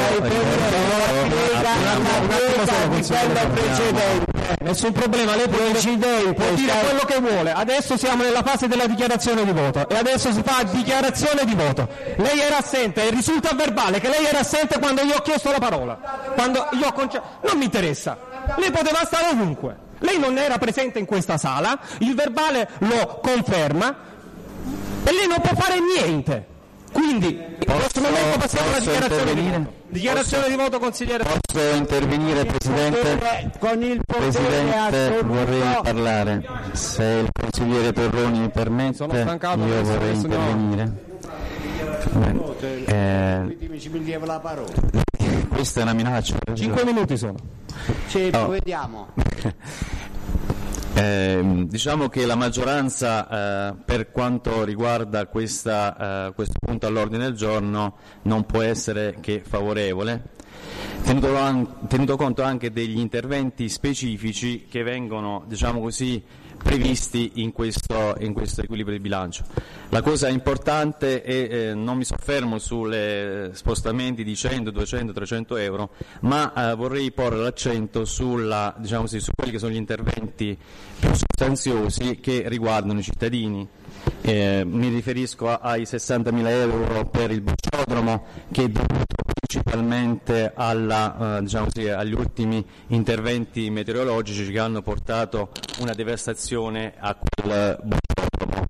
nessun problema, lei può, può dire quello che vuole. Adesso siamo nella fase della dichiarazione di voto e adesso si fa dichiarazione di voto. Lei era assente e risulta verbale che lei era assente quando io ho chiesto la parola, quando io ho conce- non mi interessa, lei poteva stare ovunque, lei non era presente in questa sala, il verbale lo conferma e lei non può fare niente. Quindi in questo momento passiamo alla dichiarazione di voto. Dichiarazione posso, di voto, consigliere. Posso intervenire, Presidente? Con il Presidente, vorrei parlare. Se il consigliere Perroni mi permette, Sono stancato, io vorrei intervenire. Eh, questa è una minaccia. Cinque minuti sono. Sì, oh. Vediamo. Eh, diciamo che la maggioranza eh, per quanto riguarda questa, eh, questo punto all'ordine del giorno non può essere che favorevole, tenuto, an- tenuto conto anche degli interventi specifici che vengono, diciamo così, previsti in questo, in questo equilibrio di bilancio. La cosa importante è, eh, non mi soffermo sui spostamenti di cento, duecento, trecento euro, ma eh, vorrei porre l'accento sulla, diciamo così, su quelli che sono gli interventi più sostanziosi che riguardano i cittadini. Eh, mi riferisco a, ai sessantamila euro per il bocciodromo, che è dovuto principalmente alla, eh, diciamo così, agli ultimi interventi meteorologici che hanno portato una devastazione a quel bocciodromo.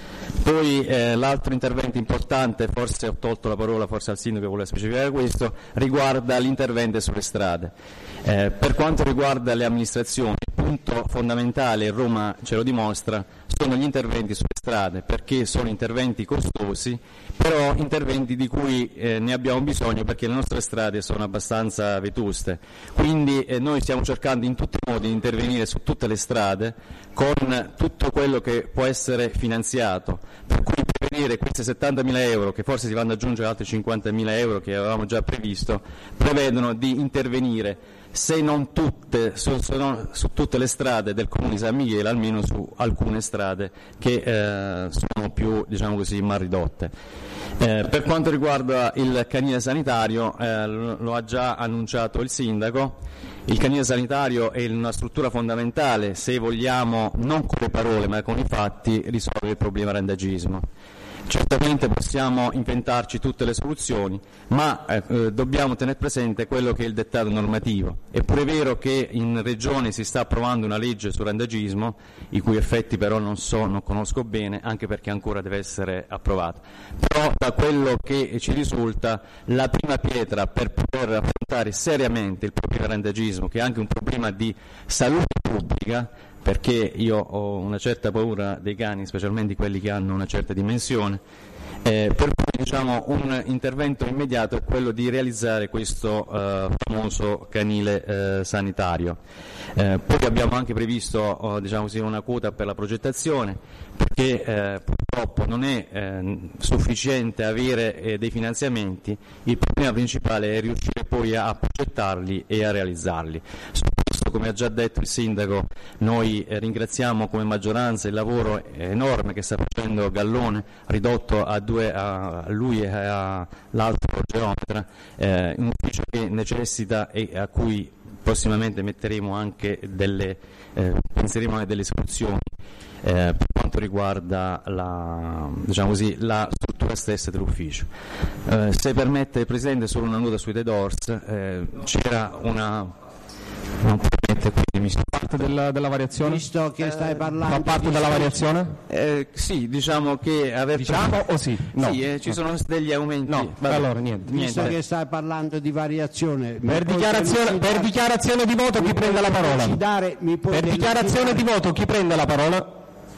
Poi eh, l'altro intervento importante, forse ho tolto la parola forse al sindaco che vuole specificare questo, riguarda l'intervento sulle strade. Eh, per quanto riguarda le amministrazioni, il punto fondamentale, Roma ce lo dimostra, sono gli interventi sulle strade, perché sono interventi costosi, però interventi di cui eh, ne abbiamo bisogno perché le nostre strade sono abbastanza vetuste. Quindi eh, noi stiamo cercando in tutti i modi di intervenire su tutte le strade con tutto quello che può essere finanziato, per cui prevedere questi settantamila euro, che forse si vanno ad aggiungere altri cinquantamila euro che avevamo già previsto, prevedono di intervenire, se non tutte, su, su, no, su tutte le strade del comune di San Michele, almeno su alcune strade che eh, sono più, diciamo così, mal ridotte. Eh, per quanto riguarda il canile sanitario, eh, lo, lo ha già annunciato il sindaco. Il canile sanitario è una struttura fondamentale se vogliamo, non con le parole ma con i fatti, risolvere il problema randagismo. Certamente possiamo inventarci tutte le soluzioni, ma eh, dobbiamo tenere presente quello che è il dettato normativo. È pure vero che in Regione si sta approvando una legge sul randagismo, i cui effetti però non so, non conosco bene, anche perché ancora deve essere approvata. Però da quello che ci risulta, la prima pietra per poter affrontare seriamente il problema randagismo, che è anche un problema di salute pubblica, perché io ho una certa paura dei cani, specialmente quelli che hanno una certa dimensione, eh, per cui diciamo, un intervento immediato è quello di realizzare questo eh, famoso canile eh, sanitario. Eh, poi abbiamo anche previsto oh, diciamo così, una quota per la progettazione, perché eh, purtroppo non è eh, sufficiente avere eh, dei finanziamenti, il problema principale è riuscire poi a progettarli e a realizzarli. Come ha già detto il sindaco, noi eh, ringraziamo come maggioranza il lavoro enorme che sta facendo Gallone, ridotto a due, a lui e all'altro geometra, eh, un ufficio che necessita e a cui prossimamente metteremo anche delle, eh, penseremo a delle soluzioni eh, per quanto riguarda la, diciamo così, la struttura stessa dell'ufficio. Eh, se permette, Presidente, solo una nota sui The Doors, eh, c'era una... Non permette, quindi mi sto... parte della, della variazione? Visto che stai parlando fa parte della variazione? Eh, sì, diciamo che aver diciamo o sì? No. Sì, eh, ci no. sono degli aumenti. No, vabbè, allora niente. Visto niente. che stai parlando di variazione, per dichiarazione, per dichiarazione di voto chi prende la parola? Dare, mi per dichiarazione di voto chi prende la parola?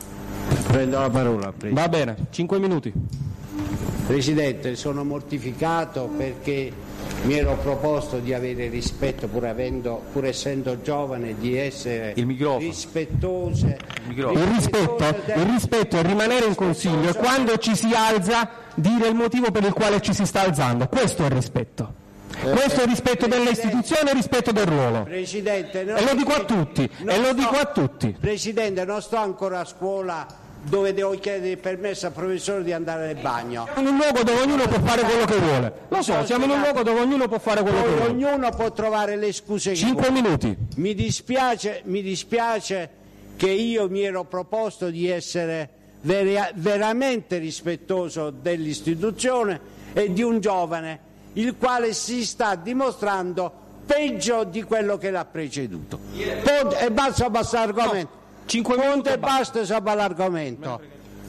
Prendo la parola. Presidente. Va bene, cinque minuti. Presidente, sono mortificato perché mi ero proposto di avere rispetto, pur, avendo, pur essendo giovane, di essere rispettose. Il, il, rispetto, del... il rispetto è rimanere in consiglio e quando ci si alza dire il motivo per il quale ci si sta alzando. Questo è il rispetto. Eh, Questo è il rispetto delle istituzioni e il rispetto del ruolo. Presidente, e lo dico a tutti. E lo dico a tutti. Presidente, non sto ancora a scuola dove devo chiedere il permesso al professore di andare nel bagno. Siamo in un luogo dove ognuno può fare quello che vuole. Lo so, siamo in un luogo dove ognuno può fare quello che vuole. Ognuno può trovare le scuse che Cinque vuole. minuti. Mi dispiace, mi dispiace che io mi ero proposto di essere ver- veramente rispettoso dell'istituzione e di un giovane il quale si sta dimostrando peggio di quello che l'ha preceduto. Ponte, e basta abbassare l'argomento. No. Cinque minuti e basta sapere l'argomento.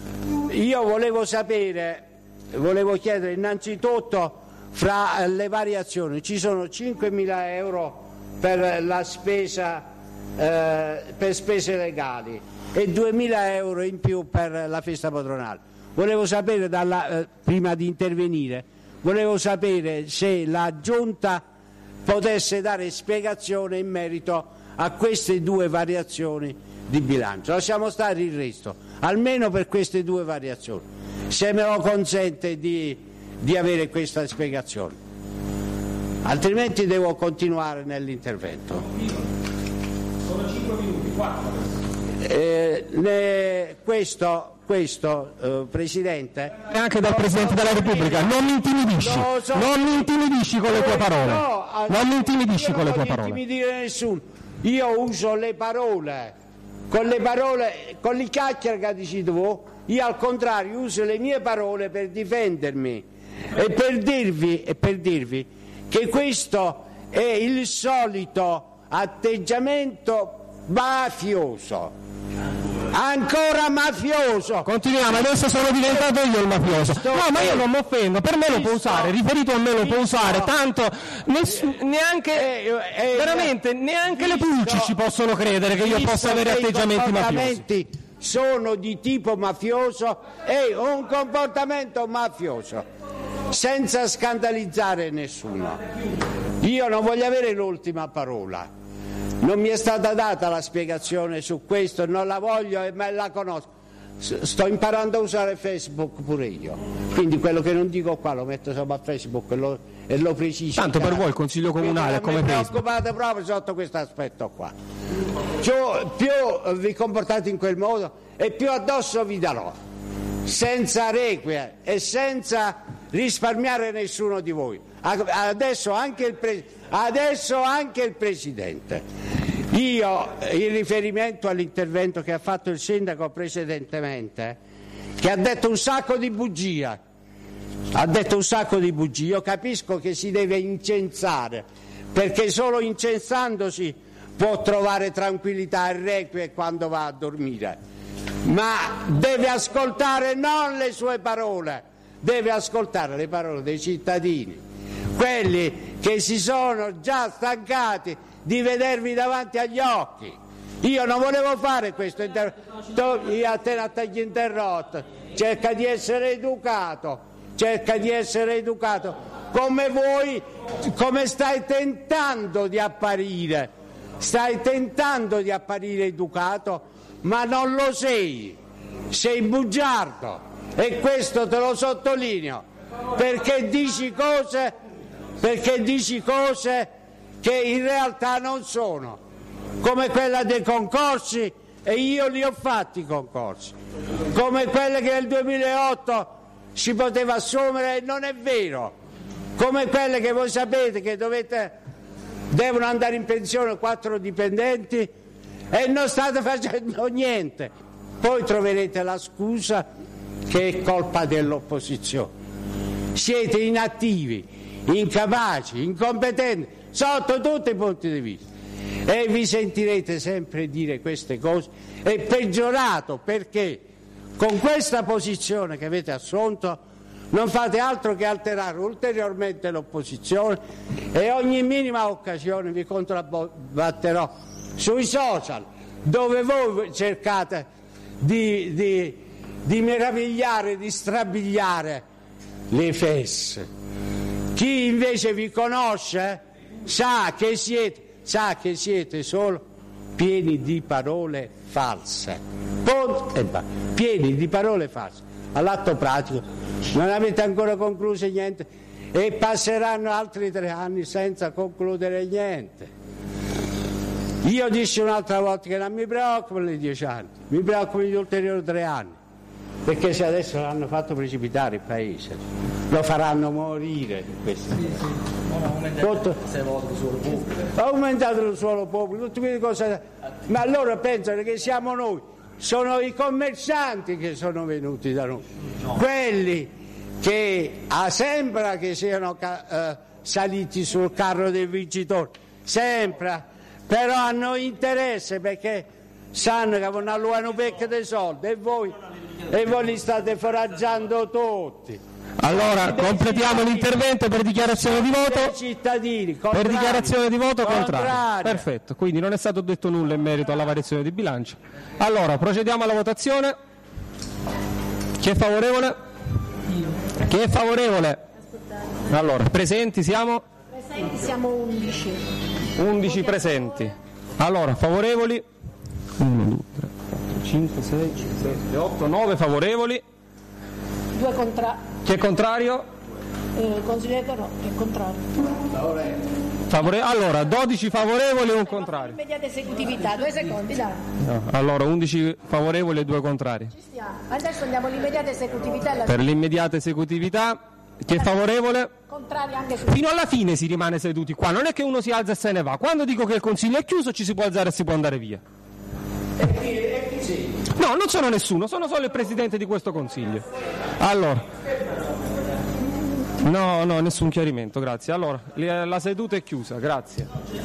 Io volevo sapere, volevo chiedere innanzitutto fra le variazioni ci sono cinquemila euro per la spesa eh, per spese legali e duemila euro in più per la festa patronale. Volevo sapere dalla, eh, prima di intervenire, volevo sapere se la Giunta potesse dare spiegazione in merito a queste due variazioni di bilancio. Lasciamo stare il resto, almeno per queste due variazioni, se me lo consente di, di avere questa spiegazione, altrimenti devo continuare nell'intervento. Sono cinque minuti, quattro. eh, le, questo, questo eh, Presidente... E anche dal Presidente della Repubblica, non mi intimidisci, No, so- non mi intimidisci con le tue parole, No, non mi intimidisci io con le non tue voglio parole. intimidire nessuno, io uso le parole, con le parole, con le chiacchiere che dici tu, io al contrario uso le mie parole per difendermi e per dirvi, e per dirvi che questo è il solito atteggiamento mafioso, ancora mafioso. Continuiamo, adesso sono diventato io il mafioso. No, ma io non mi offendo, per me lo può usare, riferito a me lo può usare, tanto ness- neanche, Eh, eh, veramente, neanche le visto- pulci ci possono credere che io Visto possa avere che i atteggiamenti mafiosi. comportamenti sono di tipo mafioso e un comportamento mafioso, senza scandalizzare nessuno. Io non voglio avere l'ultima parola, non mi è stata data la spiegazione su questo, non la voglio e me la conosco. S- Sto imparando a usare Facebook pure io, quindi quello che non dico qua lo metto sopra a Facebook e lo, e lo preciso. Tanto per voi il Consiglio Comunale è come mi Facebook. preoccupate proprio sotto questo aspetto qua. Cioè, più vi comportate in quel modo e più addosso vi darò, senza requie e senza risparmiare nessuno di voi. Adesso anche il, pre- adesso anche il Presidente. Io, in riferimento all'intervento che ha fatto il Sindaco precedentemente, che ha detto un sacco di bugie, ha detto un sacco di bugie, io capisco che si deve incensare, perché solo incensandosi può trovare tranquillità e requie quando va a dormire, ma deve ascoltare non le sue parole, deve ascoltare le parole dei cittadini, quelli che si sono già stancati di vedervi davanti agli occhi. Io non volevo fare questo intervento, io a te non ti interrotto, cerca di essere educato, cerca di essere educato come vuoi, come stai tentando di apparire, stai tentando di apparire educato, ma non lo sei, sei bugiardo e questo te lo sottolineo, perché dici cose, perché dici cose che in realtà non sono, come quella dei concorsi, e io li ho fatti i concorsi, come quelle che nel duemilaotto si poteva assumere e non è vero, come quelle che voi sapete che dovete, devono andare in pensione quattro dipendenti e non state facendo niente. Poi troverete la scusa che è colpa dell'opposizione. Siete inattivi, incapaci, incompetenti sotto tutti i punti di vista e vi sentirete sempre dire queste cose, è peggiorato perché con questa posizione che avete assunto non fate altro che alterare ulteriormente l'opposizione e ogni minima occasione vi controbatterò sui social, dove voi cercate di, di, di meravigliare, di strabiliare le fesse. Chi invece vi conosce sa che siete, sa che siete solo pieni di parole false, punto e basta, pieni di parole false. All'atto pratico non avete ancora concluso niente e passeranno altri tre anni senza concludere niente. Io dissi un'altra volta che non mi preoccupano i dieci anni, mi preoccupano gli ulteriori tre anni, perché se adesso l'hanno fatto precipitare il paese, lo faranno morire in questo. Ha aumentato il suolo pubblico, tutte quelle cose, ma loro pensano che siamo noi, sono i commercianti che sono venuti da noi, quelli che ah, sembra che siano eh, saliti sul carro del vincitore, sembra, però hanno interesse perché sanno che vanno a pecche dei soldi e voi, e voi li state foraggiando tutti. Allora, completiamo l'intervento per dichiarazione di voto. Cittadini, per dichiarazione di voto contrario. contrario. Perfetto, quindi non è stato detto nulla in merito alla variazione di bilancio. Allora, procediamo alla votazione. Chi è favorevole? Chi è favorevole? Allora, presenti siamo? Presenti siamo undici. undici presenti. Allora, favorevoli? uno, due, tre, quattro, cinque, sei, sette, otto, nove favorevoli. Due contra... Chi è contrario? Eh, consigliere Rotti è contrario. Favore- allora, dodici favorevoli e un contrario. Immediata esecutività, due secondi, dai. No, allora, undici favorevoli e due contrari. Ci stiamo. Adesso andiamo all'immediata esecutività e la Per l'immediata esecutività, chi è favorevole? contrari anche su. Fino alla fine si rimane seduti qua, non è che uno si alza e se ne va. Quando dico che il consiglio è chiuso ci si può alzare e si può andare via. No, non sono nessuno, sono solo il presidente di questo consiglio. Allora. No, no, nessun chiarimento, grazie. Allora, la seduta è chiusa, grazie.